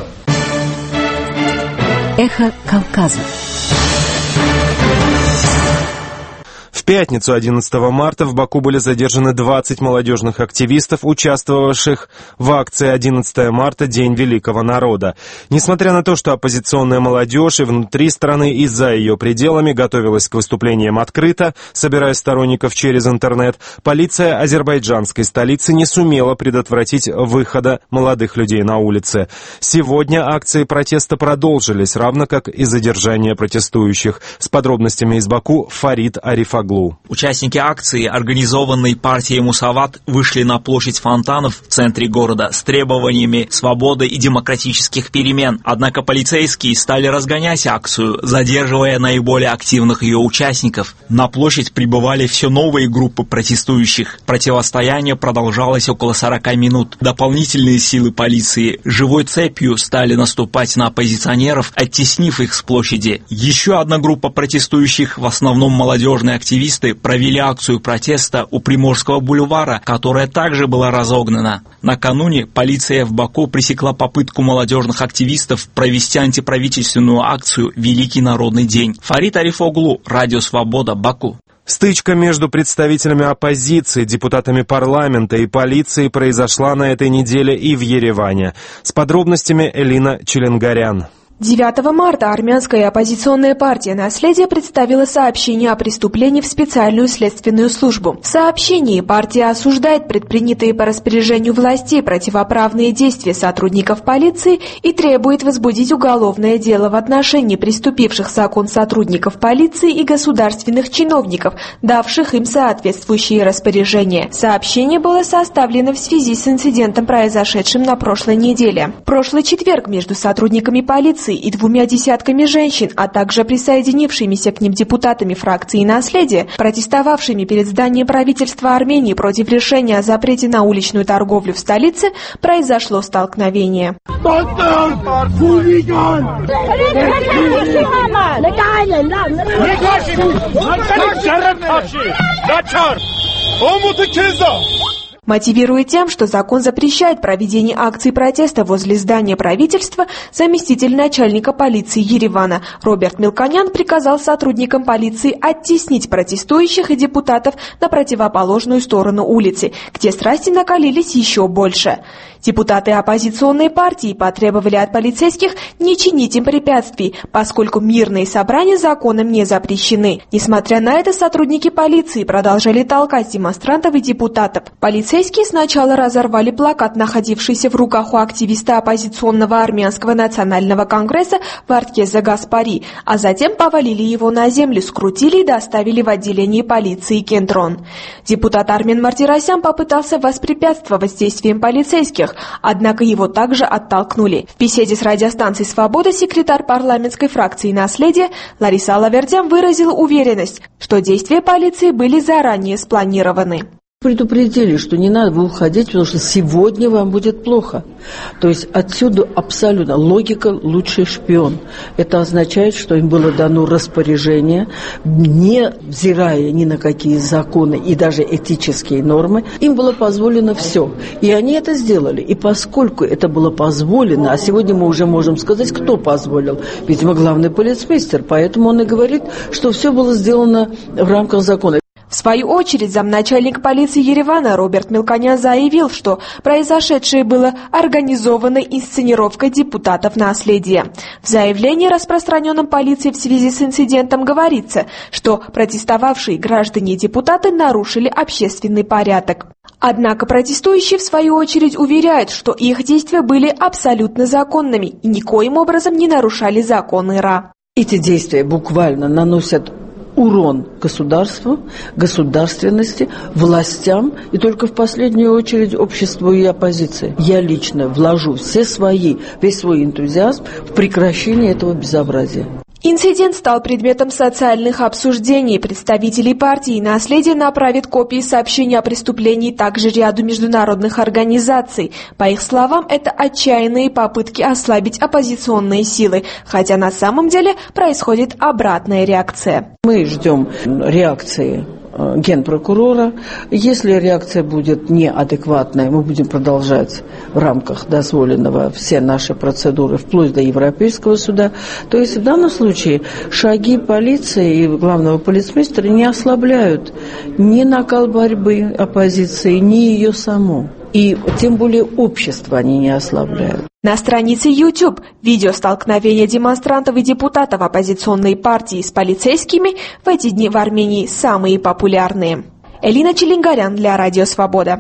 Эхо Кавказа. В пятницу, одиннадцатого марта, в Баку были задержаны двадцать молодежных активистов, участвовавших в акции одиннадцатого марта День Великого Народа. Несмотря на то, что оппозиционная молодежь и внутри страны, и за ее пределами готовилась к выступлениям открыто, собирая сторонников через интернет, полиция азербайджанской столицы не сумела предотвратить выхода молодых людей на улицы. Сегодня акции протеста продолжились, равно как и задержание протестующих. С подробностями из Баку Фарид Арифаглы. Арифоглу. Участники акции, организованной партией Мусават, вышли на площадь Фонтанов в центре города с требованиями свободы и демократических перемен. Однако полицейские стали разгонять акцию, задерживая наиболее активных ее участников. На площадь прибывали все новые группы протестующих. Противостояние продолжалось около сорока минут. Дополнительные силы полиции живой цепью стали наступать на оппозиционеров, оттеснив их с площади. Еще одна группа протестующих, в основном молодежные активисты, провели акцию протеста у Приморского бульвара, которая также была разогнана. Накануне полиция в Баку пресекла попытку молодежных активистов провести антиправительственную акцию «Великий народный день». Фарид Арифоглу, Радио Свобода, Баку. Стычка между представителями оппозиции, депутатами парламента и полицией произошла на этой неделе и в Ереване. С подробностями Элина Челенгарян. девятого марта армянская оппозиционная партия «Наследие» представила сообщение о преступлении в специальную следственную службу. В сообщении партия осуждает предпринятые по распоряжению властей противоправные действия сотрудников полиции и требует возбудить уголовное дело в отношении приступивших закон сотрудников полиции и государственных чиновников, давших им соответствующие распоряжения. Сообщение было составлено в связи с инцидентом, произошедшим на прошлой неделе. В прошлый четверг между сотрудниками полиции и двумя десятками женщин, а также присоединившимися к ним депутатами фракции «Наследие», протестовавшими перед зданием правительства Армении против решения о запрете на уличную торговлю в столице, произошло столкновение. Мотивируя тем, что закон запрещает проведение акций протеста возле здания правительства, заместитель начальника полиции Еревана Роберт Мелконян приказал сотрудникам полиции оттеснить протестующих и депутатов на противоположную сторону улицы, где страсти накалились еще больше. Депутаты оппозиционной партии потребовали от полицейских не чинить им препятствий, поскольку мирные собрания законом не запрещены. Несмотря на это, сотрудники полиции продолжали толкать демонстрантов и депутатов. Полицейские сначала разорвали плакат, находившийся в руках у активиста оппозиционного армянского национального конгресса Вартгеза Гаспари, а затем повалили его на землю, скрутили и доставили в отделение полиции Кентрон. Депутат Армен Мартиросян попытался воспрепятствовать действиям полицейских, однако его также оттолкнули. В беседе с радиостанцией «Свобода» секретарь парламентской фракции «Наследие» Лариса Алавердян выразила уверенность, что действия полиции были заранее спланированы. Предупредили, что не надо уходить, потому что сегодня вам будет плохо. То есть отсюда абсолютно логика «лучший шпион». Это означает, что им было дано распоряжение, не взирая ни на какие законы и даже этические нормы, им было позволено все. И они это сделали. И поскольку это было позволено, а сегодня мы уже можем сказать, кто позволил. Видимо, главный полицмейстер, поэтому он и говорит, что все было сделано в рамках закона. В свою очередь, замначальник полиции Еревана Роберт Мелконян заявил, что произошедшее было организованной инсценировкой депутатов «Наследия». В заявлении, распространенном полицией в связи с инцидентом, говорится, что протестовавшие граждане и депутаты нарушили общественный порядок. Однако протестующие, в свою очередь, уверяют, что их действия были абсолютно законными и никоим образом не нарушали законы РА. Эти действия буквально наносят урон государству, государственности, властям и только в последнюю очередь обществу и оппозиции. Я лично вложу все свои, весь свой энтузиазм в прекращение этого безобразия. Инцидент стал предметом социальных обсуждений. Представители партии «Наследие» направят копии сообщения о преступлении также ряду международных организаций. По их словам, это отчаянные попытки ослабить оппозиционные силы, хотя на самом деле происходит обратная реакция. Мы ждем реакции генпрокурора. Если реакция будет неадекватная, мы будем продолжать в рамках дозволенного все наши процедуры вплоть до Европейского суда. То есть в данном случае шаги полиции и главного полицмейстера не ослабляют ни накал борьбы оппозиции, ни ее саму. И тем более общество они не ослабляют. На странице YouTube видео столкновения демонстрантов и депутатов оппозиционной партии с полицейскими в эти дни в Армении самые популярные. Элина Челенгарян для Радио Свобода.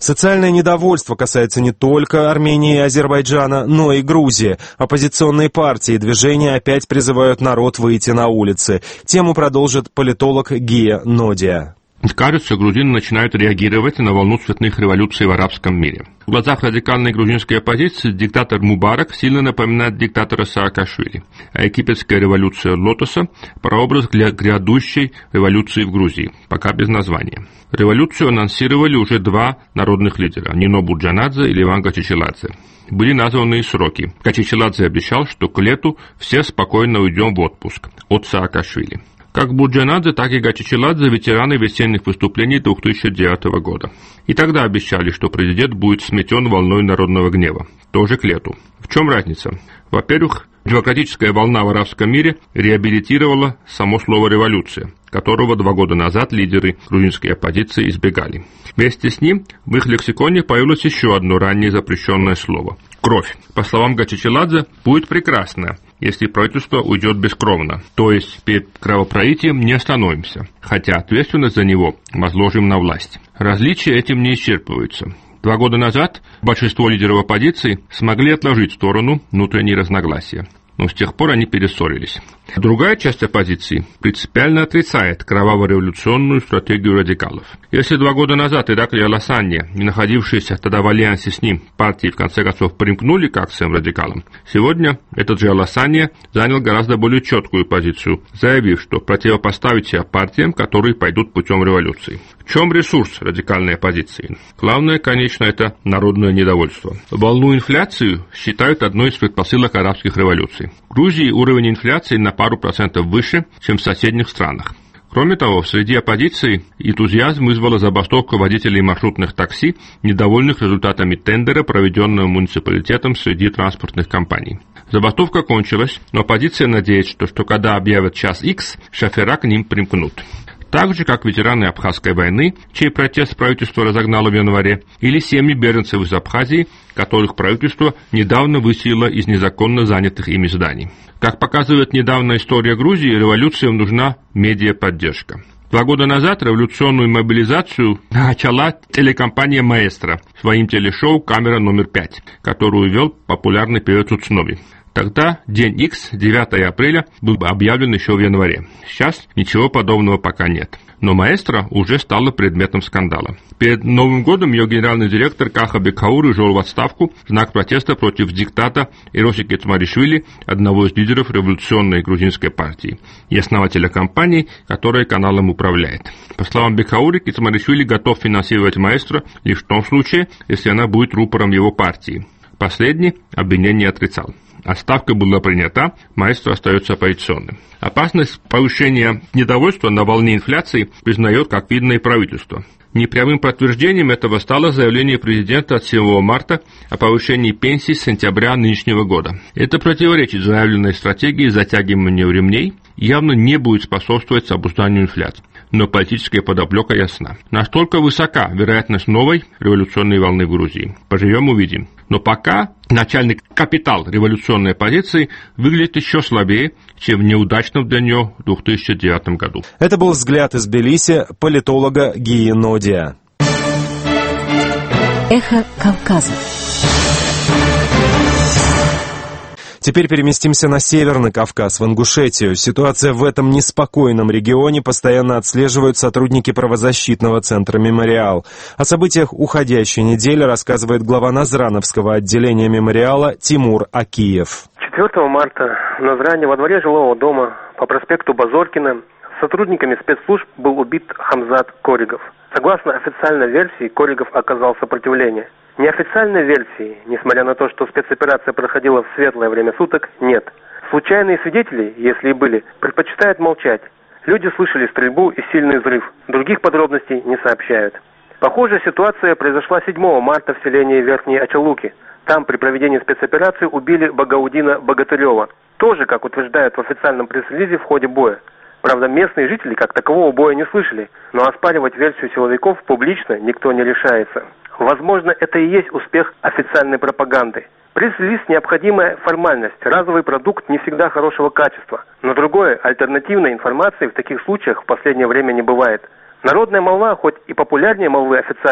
Социальное недовольство касается не только Армении и Азербайджана, но и Грузии. Оппозиционные партии и движения опять призывают народ выйти на улицы. Тему продолжит политолог Гия Нодия. Кажется, грузины начинают реагировать на волну цветных революций в арабском мире. В глазах радикальной грузинской оппозиции диктатор Мубарак сильно напоминает диктатора Саакашвили, а египетская революция Лотоса – прообраз грядущей революции в Грузии, пока без названия. Революцию анонсировали уже два народных лидера – Нино Бурджанадзе и Леван Гачичеладзе. Были названы и сроки. Гачичеладзе обещал, что к лету все спокойно уйдем в отпуск от Саакашвили. Как Бурджанадзе, так и Гачичеладзе – ветераны весенних выступлений две тысячи девятого года. И тогда обещали, что президент будет сметен волной народного гнева. Тоже к лету. В чем разница? Во-первых, демократическая волна в арабском мире реабилитировала само слово «революция», которого два года назад лидеры грузинской оппозиции избегали. Вместе с ним в их лексиконе появилось еще одно ранее запрещенное слово – «кровь». По словам Гачичеладзе, будет прекрасно, если правительство уйдет бескровно, то есть перед кровопролитием не остановимся, хотя ответственность за него возложим на власть. Различия этим не исчерпываются. Два года назад большинство лидеров оппозиции смогли отложить в сторону внутренние разногласия, но с тех пор они перессорились. Другая часть оппозиции принципиально отрицает кроваво-революционную стратегию радикалов. Если два года назад Ираклий Аласанья, не находившиеся тогда в альянсе с ним, партии в конце концов примкнули к акциям радикалам, сегодня этот же Аласанья занял гораздо более четкую позицию, заявив, что противопоставить себя партиям, которые пойдут путем революции. В чем ресурс радикальной оппозиции? Главное, конечно, это народное недовольство. Волну инфляции считают одной из предпосылок арабских революций. В Грузии уровень инфляции на пару процентов выше, чем в соседних странах. Кроме того, среди оппозиции энтузиазм вызвала забастовка водителей маршрутных такси, недовольных результатами тендера, проведенного муниципалитетом среди транспортных компаний. Забастовка кончилась, но оппозиция надеется, что, что когда объявят час Х, шофера к ним примкнут. Так же, как ветераны Абхазской войны, чей протест правительство разогнало в январе, или семьи беженцев из Абхазии, которых правительство недавно выселило из незаконно занятых ими зданий. Как показывает недавняя история Грузии, революциям нужна медиаподдержка. Два года назад революционную мобилизацию начала телекомпания «Маэстро» своим телешоу «Камера номер пять», которую вел популярный певец Уцнови. Тогда день Х, девятого апреля, был объявлен еще в январе. Сейчас ничего подобного пока нет. Но «Маэстро» уже стала предметом скандала. Перед Новым годом ее генеральный директор Каха Бекхаур ушел в отставку в знак протеста против диктата Ироси Кецмаришвили, одного из лидеров революционной грузинской партии, и основателя компании, которая каналом управляет. По словам Бекхаури, Кецмаришвили готов финансировать «Маэстро» лишь в том случае, если она будет рупором его партии. Последний обвинение отрицал. Отставка была принята, «Маэстро» остается оппозиционным. Опасность повышения недовольства на волне инфляции признает, как видно, и правительство. Непрямым подтверждением этого стало заявление президента от седьмого марта о повышении пенсий с сентября нынешнего года. Это противоречит заявленной стратегии затягивания ремней и явно не будет способствовать обузданию инфляции. Но политическая подоплека ясна. Настолько высока вероятность новой революционной волны в Грузии. Поживем, увидим. Но пока начальный капитал революционной оппозиции выглядит еще слабее, чем в неудачном для нее в две тысячи девятом году. Это был взгляд из Тбилиси политолога Гии Нодия. Эхо Кавказа. Теперь переместимся на Северный Кавказ, в Ингушетию. Ситуация в этом неспокойном регионе постоянно отслеживают сотрудники правозащитного центра «Мемориал». О событиях уходящей недели рассказывает глава Назрановского отделения «Мемориала» Тимур Акиев. четвёртого марта в Назране во дворе жилого дома по проспекту Базоркина сотрудниками спецслужб был убит Хамзат Коригов. Согласно официальной версии, Коригов оказал сопротивление. Неофициальной версии, несмотря на то, что спецоперация проходила в светлое время суток, нет. Случайные свидетели, если и были, предпочитают молчать. Люди слышали стрельбу и сильный взрыв. Других подробностей не сообщают. Похожая ситуация произошла седьмого марта в селении Верхние Ачалуки. Там при проведении спецоперации убили Багаудина Богатырева. Тоже, как утверждают в официальном пресс-релизе, в ходе боя. Правда, местные жители как такового боя не слышали, но оспаривать версию силовиков публично никто не решается. Возможно, это и есть успех официальной пропаганды. Пресс-релиз – необходимая формальность, разовый продукт не всегда хорошего качества. Но другое, альтернативной информации в таких случаях в последнее время не бывает. Народная молва, хоть и популярнее молвы официальной,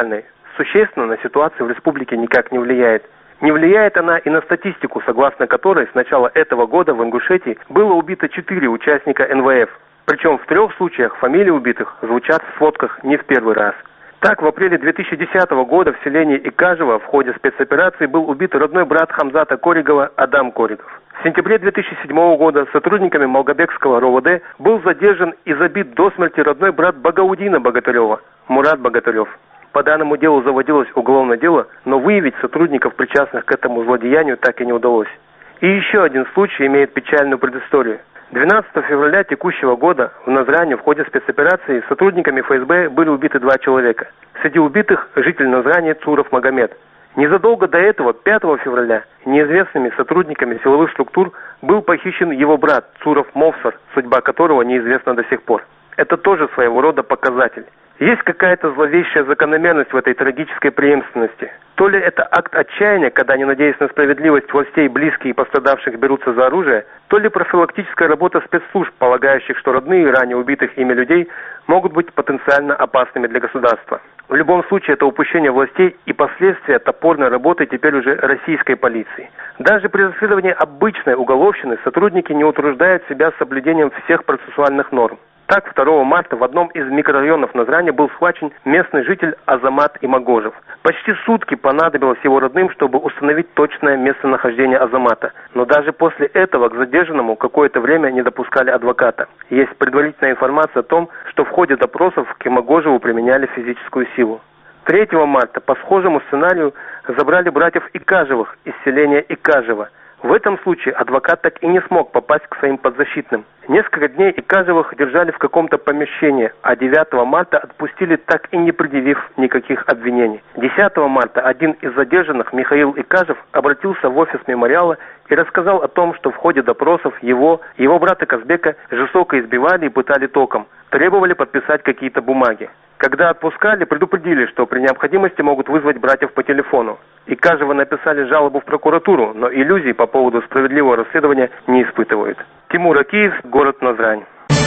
существенно на ситуацию в республике никак не влияет. Не влияет она и на статистику, согласно которой с начала этого года в Ингушетии было убито четыре участника эн вэ эф. Причем в трех случаях фамилии убитых звучат в сводках не в первый раз. Так, в апреле две тысячи десятого года в селении Икажево в ходе спецоперации был убит родной брат Хамзата Коригова Адам Коригов. В сентябре две тысячи седьмого года сотрудниками Малгобекского эр о вэ дэ был задержан и забит до смерти родной брат Багаудина Богатырева Мурат Богатырев. По данному делу заводилось уголовное дело, но выявить сотрудников, причастных к этому злодеянию, так и не удалось. И еще один случай имеет печальную предысторию. двенадцатого февраля текущего года в Назране в ходе спецоперации сотрудниками эф эс бэ были убиты два человека. Среди убитых житель Назрани Цуров Магомед. Незадолго до этого, пятого февраля, неизвестными сотрудниками силовых структур был похищен его брат Цуров Мовсар, судьба которого неизвестна до сих пор. Это тоже своего рода показатель. Есть какая-то зловещая закономерность в этой трагической преемственности. То ли это акт отчаяния, когда, не надеясь на справедливость, властей близкие и пострадавших берутся за оружие, то ли профилактическая работа спецслужб, полагающих, что родные ранее убитых ими людей могут быть потенциально опасными для государства. В любом случае, это упущение властей и последствия топорной работы теперь уже российской полиции. Даже при расследовании обычной уголовщины сотрудники не утруждают себя соблюдением всех процессуальных норм. Так, второго марта в одном из микрорайонов Назрани был схвачен местный житель Азамат Имагожев. Почти сутки понадобилось его родным, чтобы установить точное местонахождение Азамата. Но даже после этого к задержанному какое-то время не допускали адвоката. Есть предварительная информация о том, что в ходе допросов к Имагожеву применяли физическую силу. третьего марта по схожему сценарию забрали братьев Икажевых из селения Икажево. В этом случае адвокат так и не смог попасть к своим подзащитным. Несколько дней Икажевых держали в каком-то помещении, а девятого марта отпустили, так и не предъявив никаких обвинений. десятого марта один из задержанных, Михаил Икажев, обратился в офис мемориала и рассказал о том, что в ходе допросов его, его брата Казбека жестоко избивали и пытали током, требовали подписать какие-то бумаги. Когда отпускали, предупредили, что при необходимости могут вызвать братьев по телефону. Икажевы написали жалобу в прокуратуру, но иллюзий по поводу справедливого расследования не испытывают. Тимур Акиев, город Назрань.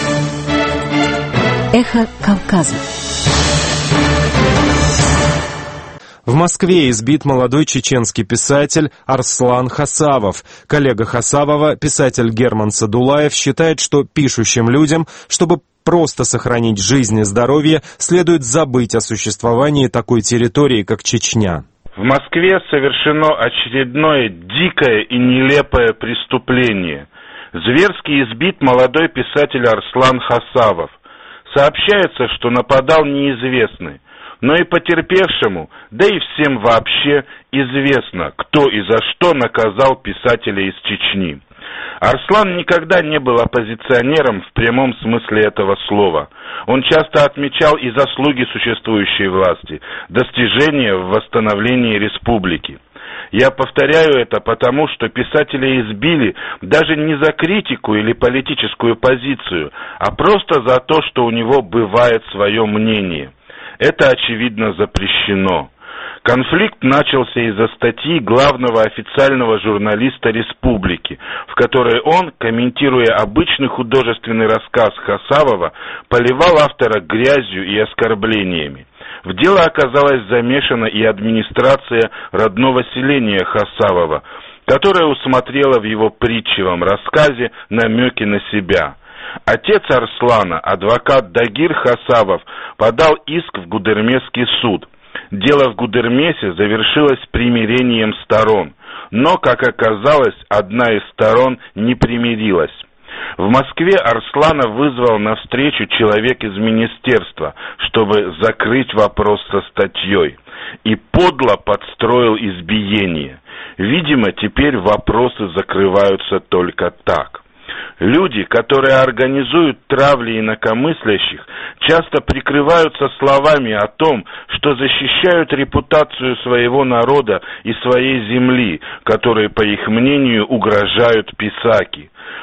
Эхо Кавказа. В Москве избит молодой чеченский писатель Арслан Хасавов. Коллега Хасавова, писатель Герман Садулаев, считает, что пишущим людям, чтобы просто сохранить жизнь и здоровье, следует забыть о существовании такой территории, как Чечня. В Москве совершено очередное дикое и нелепое преступление. Зверски избит молодой писатель Арслан Хасавов. Сообщается, что нападал неизвестный. Но и потерпевшему, да и всем вообще известно, кто и за что наказал писателя из Чечни. Арслан никогда не был оппозиционером в прямом смысле этого слова. Он часто отмечал и заслуги существующей власти, достижения в восстановлении республики. Я повторяю это потому, что писателя избили даже не за критику или политическую позицию, а просто за то, что у него бывает свое мнение. Это, очевидно, запрещено. Конфликт начался из-за статьи главного официального журналиста республики, в которой он, комментируя обычный художественный рассказ Хасавова, поливал автора грязью и оскорблениями. В дело оказалась замешана и администрация родного селения Хасавова, которая усмотрела в его притчевом рассказе намеки на себя. Отец Арслана, адвокат Дагир Хасавов, подал иск в Гудермесский суд. Дело в Гудермесе завершилось примирением сторон, но, как оказалось, одна из сторон не примирилась. В Москве Арслана вызвал на встречу человек из министерства, чтобы закрыть вопрос со статьей, и подло подстроил избиение. Видимо, теперь вопросы закрываются только так. Люди, которые организуют травли инакомыслящих, часто прикрываются словами о том, что защищают репутацию своего народа и своей земли, которые, по их мнению, угрожают писаки.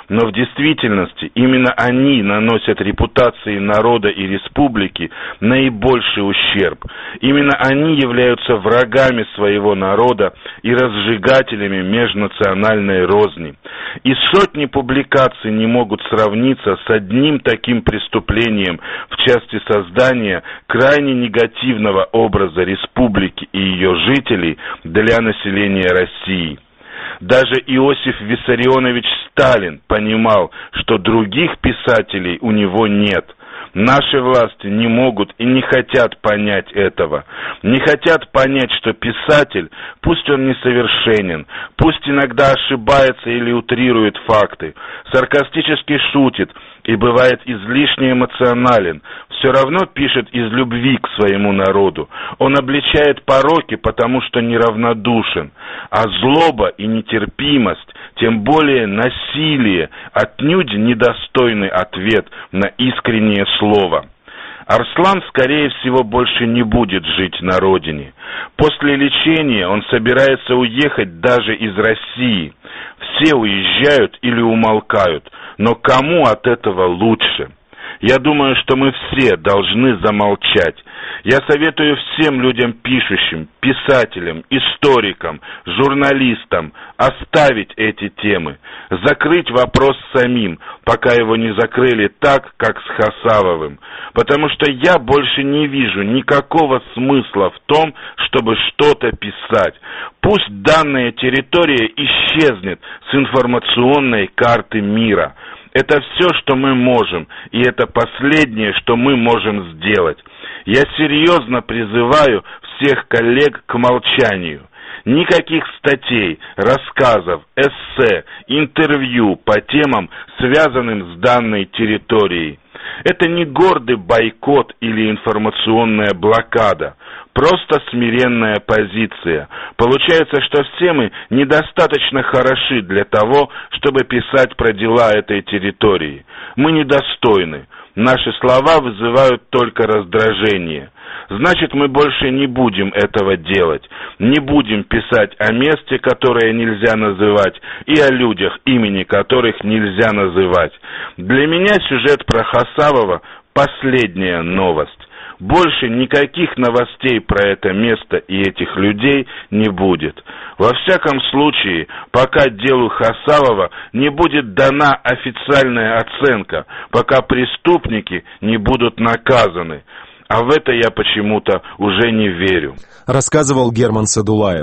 Но в действительности именно они наносят репутации народа и республики наибольший ущерб. Именно они являются врагами своего народа и разжигателями межнациональной розни. И сотни публикаций не могут сравниться с одним таким преступлением в части создания крайне негативного образа республики и ее жителей для населения России. Даже Иосиф Виссарионович Сталин понимал, что других писателей у него нет. Наши власти не могут и не хотят понять этого. Не хотят понять, что писатель, пусть он несовершенен, пусть иногда ошибается или утрирует факты, саркастически шутит и бывает излишне эмоционален, все равно пишет из любви к своему народу. Он обличает пороки, потому что неравнодушен, а злоба и нетерпимость, тем более насилие, отнюдь недостойный ответ на искреннее слово. Арслан, скорее всего, больше не будет жить на родине. После лечения он собирается уехать даже из России. Все уезжают или умолкают, но кому от этого лучше? Я думаю, что мы все должны замолчать. Я советую всем людям пишущим, писателям, историкам, журналистам оставить эти темы, закрыть вопрос самим, пока его не закрыли так, как с Хасавовым. Потому что я больше не вижу никакого смысла в том, чтобы что-то писать. Пусть данная территория исчезнет с информационной карты мира. Это все, что мы можем, и это последнее, что мы можем сделать. Я серьезно призываю всех коллег к молчанию. Никаких статей, рассказов, эссе, интервью по темам, связанным с данной территорией. Это не гордый бойкот или информационная блокада. Просто смиренная позиция. Получается, что все мы недостаточно хороши для того, чтобы писать про дела этой территории. Мы недостойны. Наши слова вызывают только раздражение. Значит, мы больше не будем этого делать. Не будем писать о месте, которое нельзя называть, и о людях, имени которых нельзя называть. Для меня сюжет про Хасавова – последняя новость. Больше никаких новостей про это место и этих людей не будет. Во всяком случае, пока делу Хасавова не будет дана официальная оценка, пока преступники не будут наказаны. А в это я почему-то уже не верю. Рассказывал Герман Садулаев.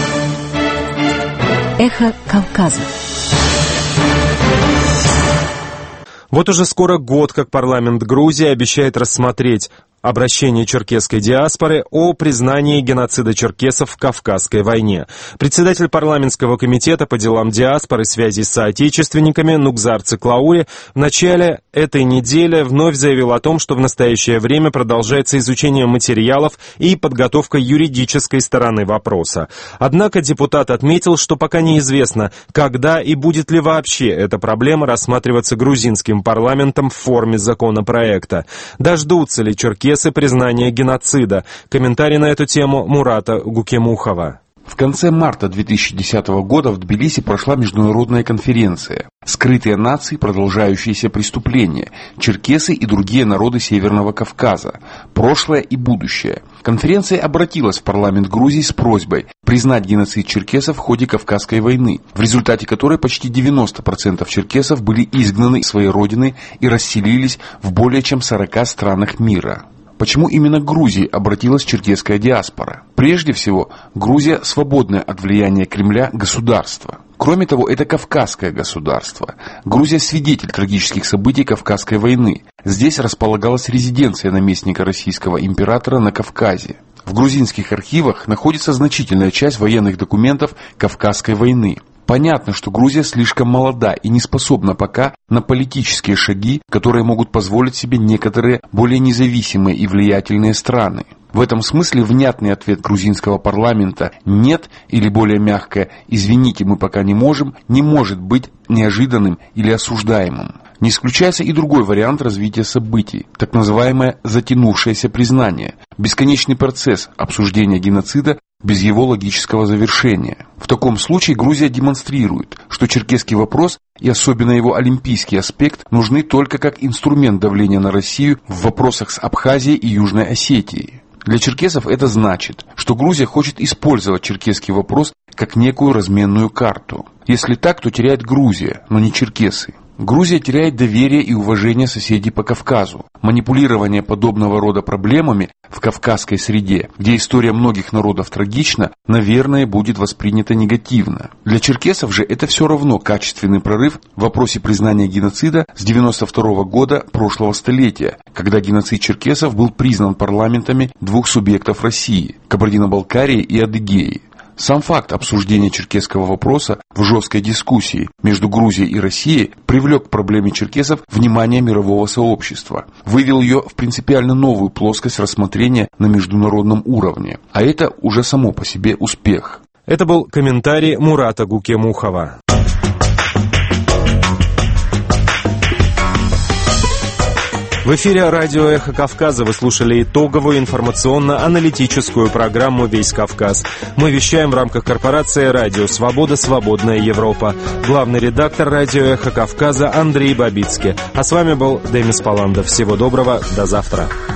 Эхо Кавказа. Вот уже скоро год, как парламент Грузии обещает рассмотреть обращение черкесской диаспоры о признании геноцида черкесов в Кавказской войне. Председатель парламентского комитета по делам диаспоры и связи с соотечественниками Нугзар Циклаури в начале этой недели вновь заявил о том, что в настоящее время продолжается изучение материалов и подготовка юридической стороны вопроса. Однако депутат отметил, что пока неизвестно, когда и будет ли вообще эта проблема рассматриваться грузинским парламентом в форме законопроекта. Дождутся ли черкесы признания геноцида? Комментарий на эту тему Мурата Гукемухова. В конце марта две тысячи десятого года в Тбилиси прошла международная конференция «Скрытые нации. Продолжающиеся преступления. Черкесы и другие народы Северного Кавказа. Прошлое и будущее». Конференция обратилась в парламент Грузии с просьбой признать геноцид черкесов в ходе Кавказской войны, в результате которой почти девяносто процентов черкесов были изгнаны из своей родины и расселились в более чем сорока странах мира. Почему именно к Грузии обратилась черкесская диаспора? Прежде всего, Грузия – свободное от влияния Кремля государство. Кроме того, это Кавказское государство. Грузия – свидетель трагических событий Кавказской войны. Здесь располагалась резиденция наместника российского императора на Кавказе. В грузинских архивах находится значительная часть военных документов Кавказской войны. Понятно, что Грузия слишком молода и не способна пока на политические шаги, которые могут позволить себе некоторые более независимые и влиятельные страны. В этом смысле внятный ответ грузинского парламента «нет» или более мягкое «извините, мы пока не можем» не может быть неожиданным или осуждаемым. Не исключается и другой вариант развития событий, так называемое затянувшееся признание. Бесконечный процесс обсуждения геноцида без его логического завершения. В таком случае Грузия демонстрирует, что черкесский вопрос и особенно его олимпийский аспект нужны только как инструмент давления на Россию в вопросах с Абхазией и Южной Осетией. Для черкесов это значит, что Грузия хочет использовать черкесский вопрос как некую разменную карту. Если так, то теряет Грузия, но не черкесы. Грузия теряет доверие и уважение соседей по Кавказу. Манипулирование подобного рода проблемами в кавказской среде, где история многих народов трагична, наверное, будет воспринято негативно. Для черкесов же это все равно качественный прорыв в вопросе признания геноцида с девяносто второго года прошлого столетия, когда геноцид черкесов был признан парламентами двух субъектов России – Кабардино-Балкарии и Адыгеи. Сам факт обсуждения черкесского вопроса в жесткой дискуссии между Грузией и Россией привлек к проблеме черкесов внимание мирового сообщества, вывел ее в принципиально новую плоскость рассмотрения на международном уровне. А это уже само по себе успех. Это был комментарий Мурата Гукемухова. В эфире радио «Эхо Кавказа» вы слушали итоговую информационно-аналитическую программу «Весь Кавказ». Мы вещаем в рамках корпорации «Радио Свобода. Свободная Европа». Главный редактор радио «Эхо Кавказа» Андрей Бабицкий. А с вами был Демис Паландов. Всего доброго, до завтра.